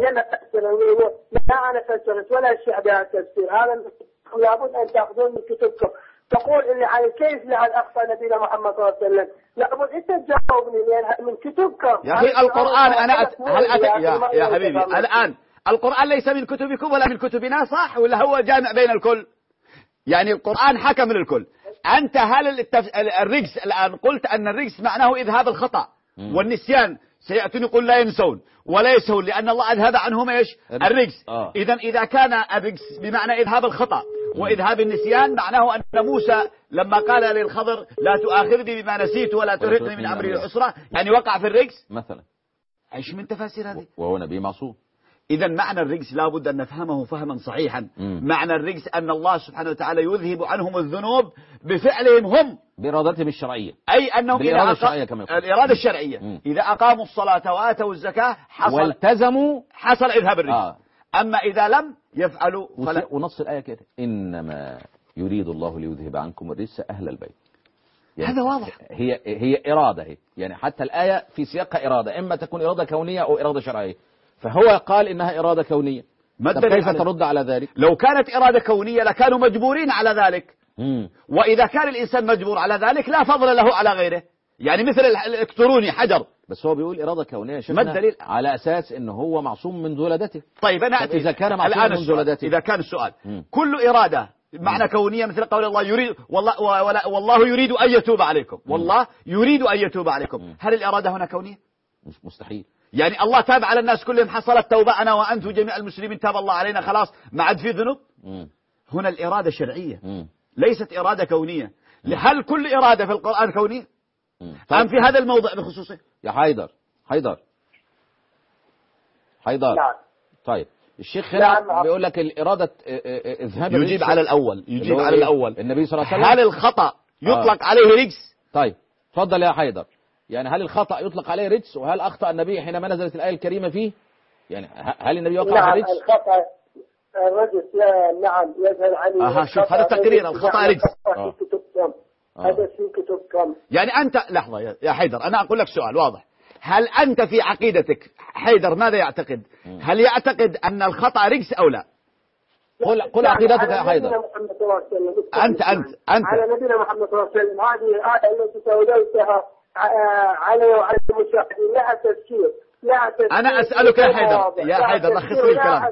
لا أنا فسرت ولا الشيعة بها تفسير، هذا لابد أن تأخذون من كتبكم. تقول إن على كيف لعل أخطأ نبينا محمد صلى الله عليه وسلم، لابد أنت تجاوبني من كتبكم. يا أخي القرآن يا حبيبي الآن القرآن ليس من كتبكم ولا من كتبنا، صح ولا هو جامع بين الكل؟ يعني القرآن حكم للكل. أنت هل الرجس الآن قلت أن الرجس معناه إذهاب الخطأ والنسيان، سيأتون يقول لا ينسون ولا يسهون لأن الله أذهب عنهم إيش؟ الرجس. إذا كان الرجس بمعنى إذهاب الخطأ وإذهاب النسيان، معناه أن موسى لما قال للخضر لا تؤاخذني بما نسيت ولا ترهقني من أمري العسرة، يعني وقع في الرجس مثلا. إيش من تفاسير هذه؟ وهو نبي معصوم. إذا معنى الرجس لابد أن نفهمه فهما صحيحا. معنى الرجس أن الله سبحانه وتعالى يذهب عنهم الذنوب بفعلهم هم، بإرادتهم الشرعية، أي أنهم الإرادة الشرعية إذا أقاموا الصلاة وآتوا الزكاة والتزموا حصل إذهاب الرجس. أما إذا لم يفعلوا ونص الآية كده إنما يريد الله ليذهب عنكم الرجس أهل البيت. يعني هذا واضح. هي إرادة هي. يعني حتى الآية في سياقها إرادة، إما تكون إرادة كونية أو إرادة شرعية، فهو قال إنها إرادة كونية. كيف ترد على ذلك؟ لو كانت إرادة كونية لكانوا مجبورين على ذلك. وإذا كان الإنسان مجبور على ذلك لا فضل له على غيره، يعني مثل الإلكتروني حجر. بس هو بيقول إرادة كونية شفنا، ما الدليل؟ على أساس إنه هو معصوم من ولادته. طيب أنا إذا كان معصوم من ولادته، إذا كان السؤال كل إرادة معنى كونية مثل قول الله يريد والله يريد أن يتوب عليكم، والله يريد أن يتوب عليكم، هل الإرادة هنا كونية؟ مستحيل. يعني الله تاب على الناس كلهم، حصلت توبة أنا وأنتم جميع المسلمين تاب الله علينا خلاص ما عاد في ذنوب. هنا الإرادة شرعية ليست إرادة كونية. هل كل إرادة في القرآن كونية؟ أم في هذا الموضع بخصوصه؟ يا حيدر نعم. طيب الشيخ هنا بيقول لك الإرادة إذهاب الرجس. يجيب على الأول النبي صلى الله عليه وسلم. هل الخطأ يطلق عليه رجس؟ طيب تفضل يا حيدر. يعني هل الخطأ يطلق عليه رجس، وهل أخطأ النبي حينما نزلت الآية الكريمة فيه؟ يعني هل النبي وقع على رجس؟ الخطأ الرجس نعم يظهر عليه. شوف هذا تقرير الخطأ رجس. هذا في كتبكم. يعني أنت لحظة يا حيدر، أنا أقول لك سؤال واضح. هل أنت في عقيدتك حيدر ماذا يعتقد؟ هل يعتقد أن الخطأ رجس أو لا؟ قل عقيدتك يا حيدر. أنت على نبينا محمد صلى الله عليه وسلم هذه الآية التي توليتها علي وعلى المشاهدين لها تفسير، أنا أسألك يا حيدر، يا حيدر لخص لي الكلام.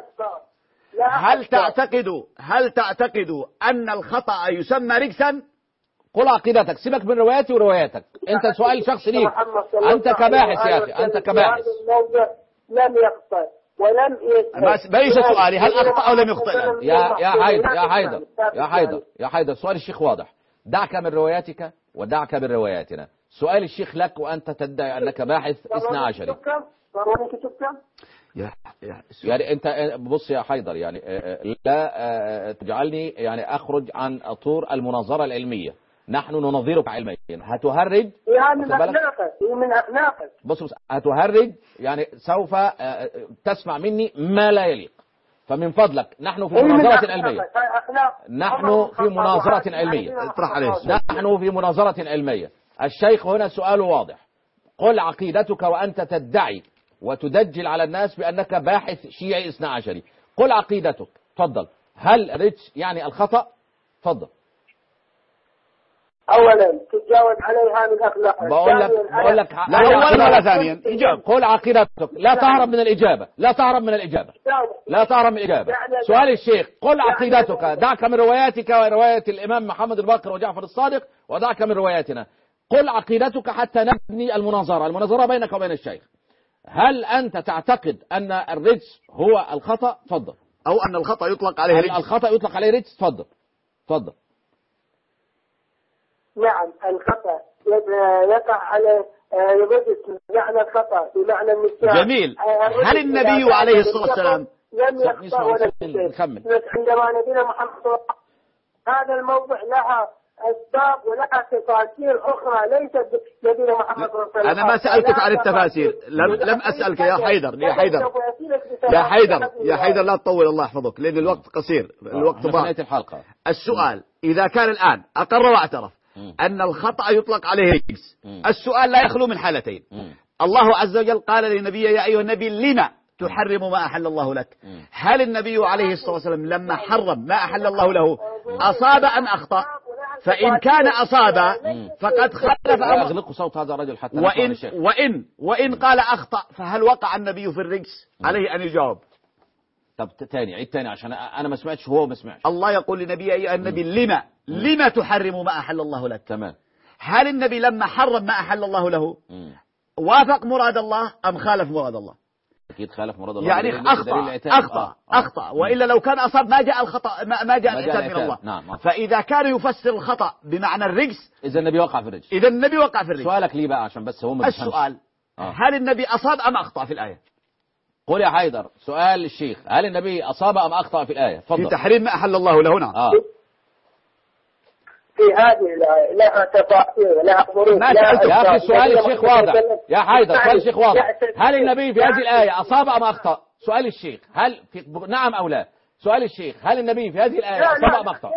هل تعتقد أن الخطأ يسمى رجسا؟ قل عقيدتك، سيبك من رواياتي ورواياتك، انت سؤال شخصي ليك، انت كباحث يا اخي، انت كباحث. لم يخطئ ولم يسأل. بيش سؤالي، هل أخطأ أو لم يخطئ؟ يا حيدر سؤال الشيخ واضح. دعك من رواياتك ودعك من رواياتنا. سؤال الشيخ لك وأنت تدعي أنك باحث 12. يعني أنت بص يا حيدر، يعني لا تجعلني يعني أخرج عن طور المناظرة العلمية. نحن نناظرك علميا، هتهرج يعني من أخلاقك. بص هتهرج، يعني سوف تسمع مني ما لا يليق. فمن فضلك نحن في مناظرة علمية، نحن في مناظرة علمية، نحن في مناظرة علمية. الشيخ هنا سؤال واضح، قل عقيدتك وأنت تدعي وتدجل على الناس بأنك باحث شيعي 12. قل عقيدتك، تفضل. هل رجس يعني الخطأ؟ تفضل. أولا تتجاوز عليها من أخلاقك. بقول لك لا أولا ولا ثانيا. قل عقيدتك، لا تهرب من الإجابة، لا تهرب من الإجابة. سؤال الشيخ، قل عقيدتك، دعك من رواياتك ورواية الإمام محمد الباقر وجعفر الصادق، ودعك من رواياتنا. قل عقيدتك حتى نبني المناظرة بينك وبين الشيخ. هل أنت تعتقد أن الرجس هو الخطأ؟ تفضل. أو أن الخطأ يطلق عليه رجس؟ الخطأ يطلق عليه رجس؟ تفضل. نعم، الخطأ يقع على الرجس بمعنى الخطأ، بمعنى النسيان. جميل. هل النبي عليه الصلاة والسلام لم يخطأ ولا عندما نبينا محمد صلى الله عليه وسلم هذا الموضوع لها أسباب ولها تفاسير أخرى ليست نبينا محمد صلى الله عليه وسلم. أنا ما سألتك عن التفاسير، لم أسألك يا حيدر لا تطول، الله يحفظك، لأن الوقت قصير، الوقت ضاع. السؤال إذا كان الآن أقر واعترف أن الخطأ يطلق عليه رجس، السؤال لا يخلو من حالتين. الله عز وجل قال لنبيه يا أيها النبي لما تحرم ما أحل الله لك. هل النبي عليه الصلاة والسلام لما حرم ما أحل الله له أصاب أم أخطأ؟ فإن كان أصاب فقد خالف أغلق صوت هذا الرجل حتى وإن قال أخطأ، فهل وقع النبي في الرجس؟ عليه أن يجاوب. طب عيد تاني عشان أنا ما سمعتش هو ما سمعش. الله يقول لنبي أيها النبي لما تحرم ما أحل الله لك. تمام. هل النبي لما حرم ما أحل الله له وافق مراد الله أم خالف مراد الله؟ أكيد خالف مراد الله، يعني أخطأ وإلا لو كان أصاب ما جاء الخطأ، ما جاء العتاب من الله. نعم. فإذا كان يفسر الخطأ بمعنى الرجس، إذا النبي وقع في الرجس. سؤالك ليه بقى عشان بس هو السؤال هل النبي أصاب أم أخطأ في الآية؟ قل يا حيدر، سؤال الشيخ، هل النبي أصاب أم أخطأ في الآية؟ في تحريم ما أحل الله له. نعم. في هذه الآية لها تفاصيل ولها فروق. يا أخي سؤال الشيخ واضح يا حيدر، سؤال الشيخ واضح. هل النبي في هذه الآية أصاب أم أخطأ؟ سؤال الشيخ هل نعم أو لا؟ سؤال الشيخ هل النبي في هذه الآية أصاب أم أخطأ؟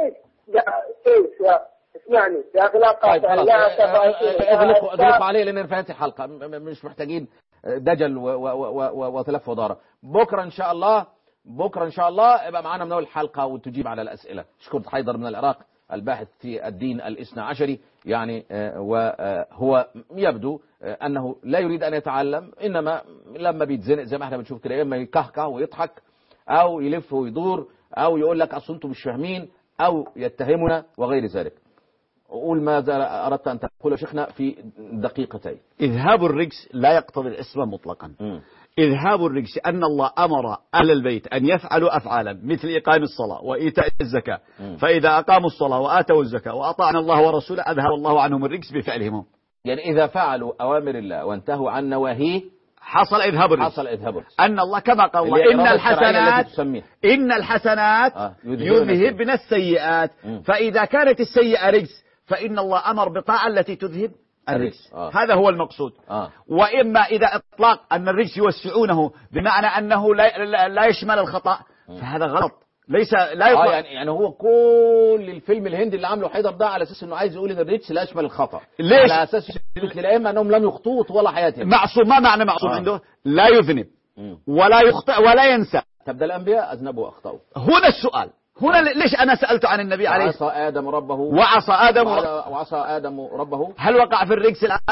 اسمعني يا أخلاق. طيب خلاص اغلقوا عليه لأن انتهت الحلقة، مش محتاجين دجل وتلف ودارة. بكرة إن شاء الله يبقى معانا من أول الحلقة وتجيب على الأسئلة. شكرا حيدر من العراق، الباحث في الدين الاثنى عشري، يعني وهو يبدو أنه لا يريد أن يتعلم، إنما لما بيتزنق زي ما احنا بنشوف كده، إما يكهكه ويضحك أو يلف ويدور أو يقول لك أصل أنتم مش فاهمين أو يتهمنا وغير ذلك. قول ماذا أردت أن تقول يا شيخنا في دقيقتين. إذهاب الرجس لا يقتضي الاسم مطلقا. إذهاب الرجس أن الله أمر أهل البيت أن يفعلوا أفعالا مثل إقام الصلاة وإيتاء الزكاة، فإذا أقاموا الصلاة وآتوا الزكاة وأطاعنا الله ورسوله أذهب الله عنهم الرجس بفعلهم. يعني إذا فعلوا أوامر الله وانتهوا عن نواهيه حصل إذهاب الرجس. أن الله كما قال الله إن الحسنات يذهبن السيئات، فإذا كانت السيئة رجس فإن الله أمر بالطاعة التي تذهب الرجس. هذا هو المقصود. وإما إذا إطلاق أن الرجس يوسعونه بمعنى أنه لا يشمل الخطأ، فهذا غلط، لا يطلق. يعني هو كل الفيلم الهندي اللي عامله حيدر ده على أساس أنه عايز يقول أن الرجس لا يشمل الخطأ. ليش؟ على أساس مثل الأئمة أنهم لم يخطئوا طوال حياتهم. معصوم. ما معنى معصوم عنده؟ لا يذنب ولا يخطئ ولا ينسى. تبدأ الأنبياء أذنبوا وأخطأوا. هنا السؤال، هنا ليش أنا سألت عن النبي عليه وعصى آدم ربه وعصى آدم ربه. هل وقع في الرجس الآن؟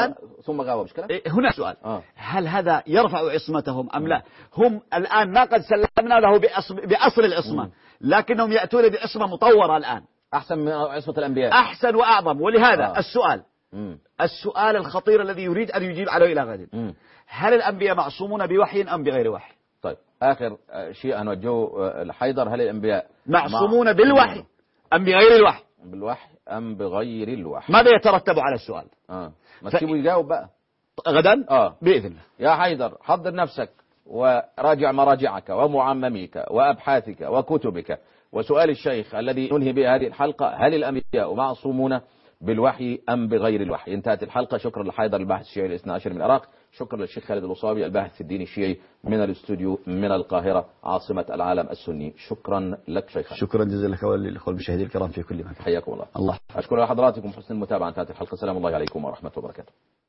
ثم غابوا، مش كده؟ هنا سؤال، آه. هل هذا يرفع عصمتهم أم لا؟ هم الآن ما قد سلمنا له بأصل العصمة، لكنهم يأتون بعصمة مطورة الآن أحسن من عصمة الأنبياء، أحسن وأعظم. ولهذا آه. السؤال الخطير الذي يريد أن يجيب عليه إلى غد، هل الأنبياء معصومون بوحي أم بغير وحي؟ طيب آخر شيء هنوجهه لحيدر، هل الأنبياء معصومون بالوحي أم بغير الوحي؟ بالوحي أم بغير الوحي؟ ماذا يترتب على السؤال؟ ما تسيبه يجاوب بقى غدا بإذن الله. يا حيدر حضر نفسك وراجع مراجعك ومعمميك وأبحاثك وكتبك، وسؤال الشيخ الذي ننهي به هذه الحلقة: هل الأنبياء معصومون بالوحي أم بغير الوحي؟ انتهت الحلقة. شكرا لحيدر الباحث الشيعي الاثنى عشر من العراق، شكرا للشيخ خالد الوصابي الباحث في الدين الشيعي من الاستوديو من القاهرة عاصمة العالم السني. شكرا لك شيخ. شكرا جزيلا لك وللأخوة المشاهدين الكرام في كل مكان. حياكم الله. الله أشكر حضراتكم حسن المتابعة. انتهت الحلقة. سلام الله عليكم ورحمة الله وبركاته.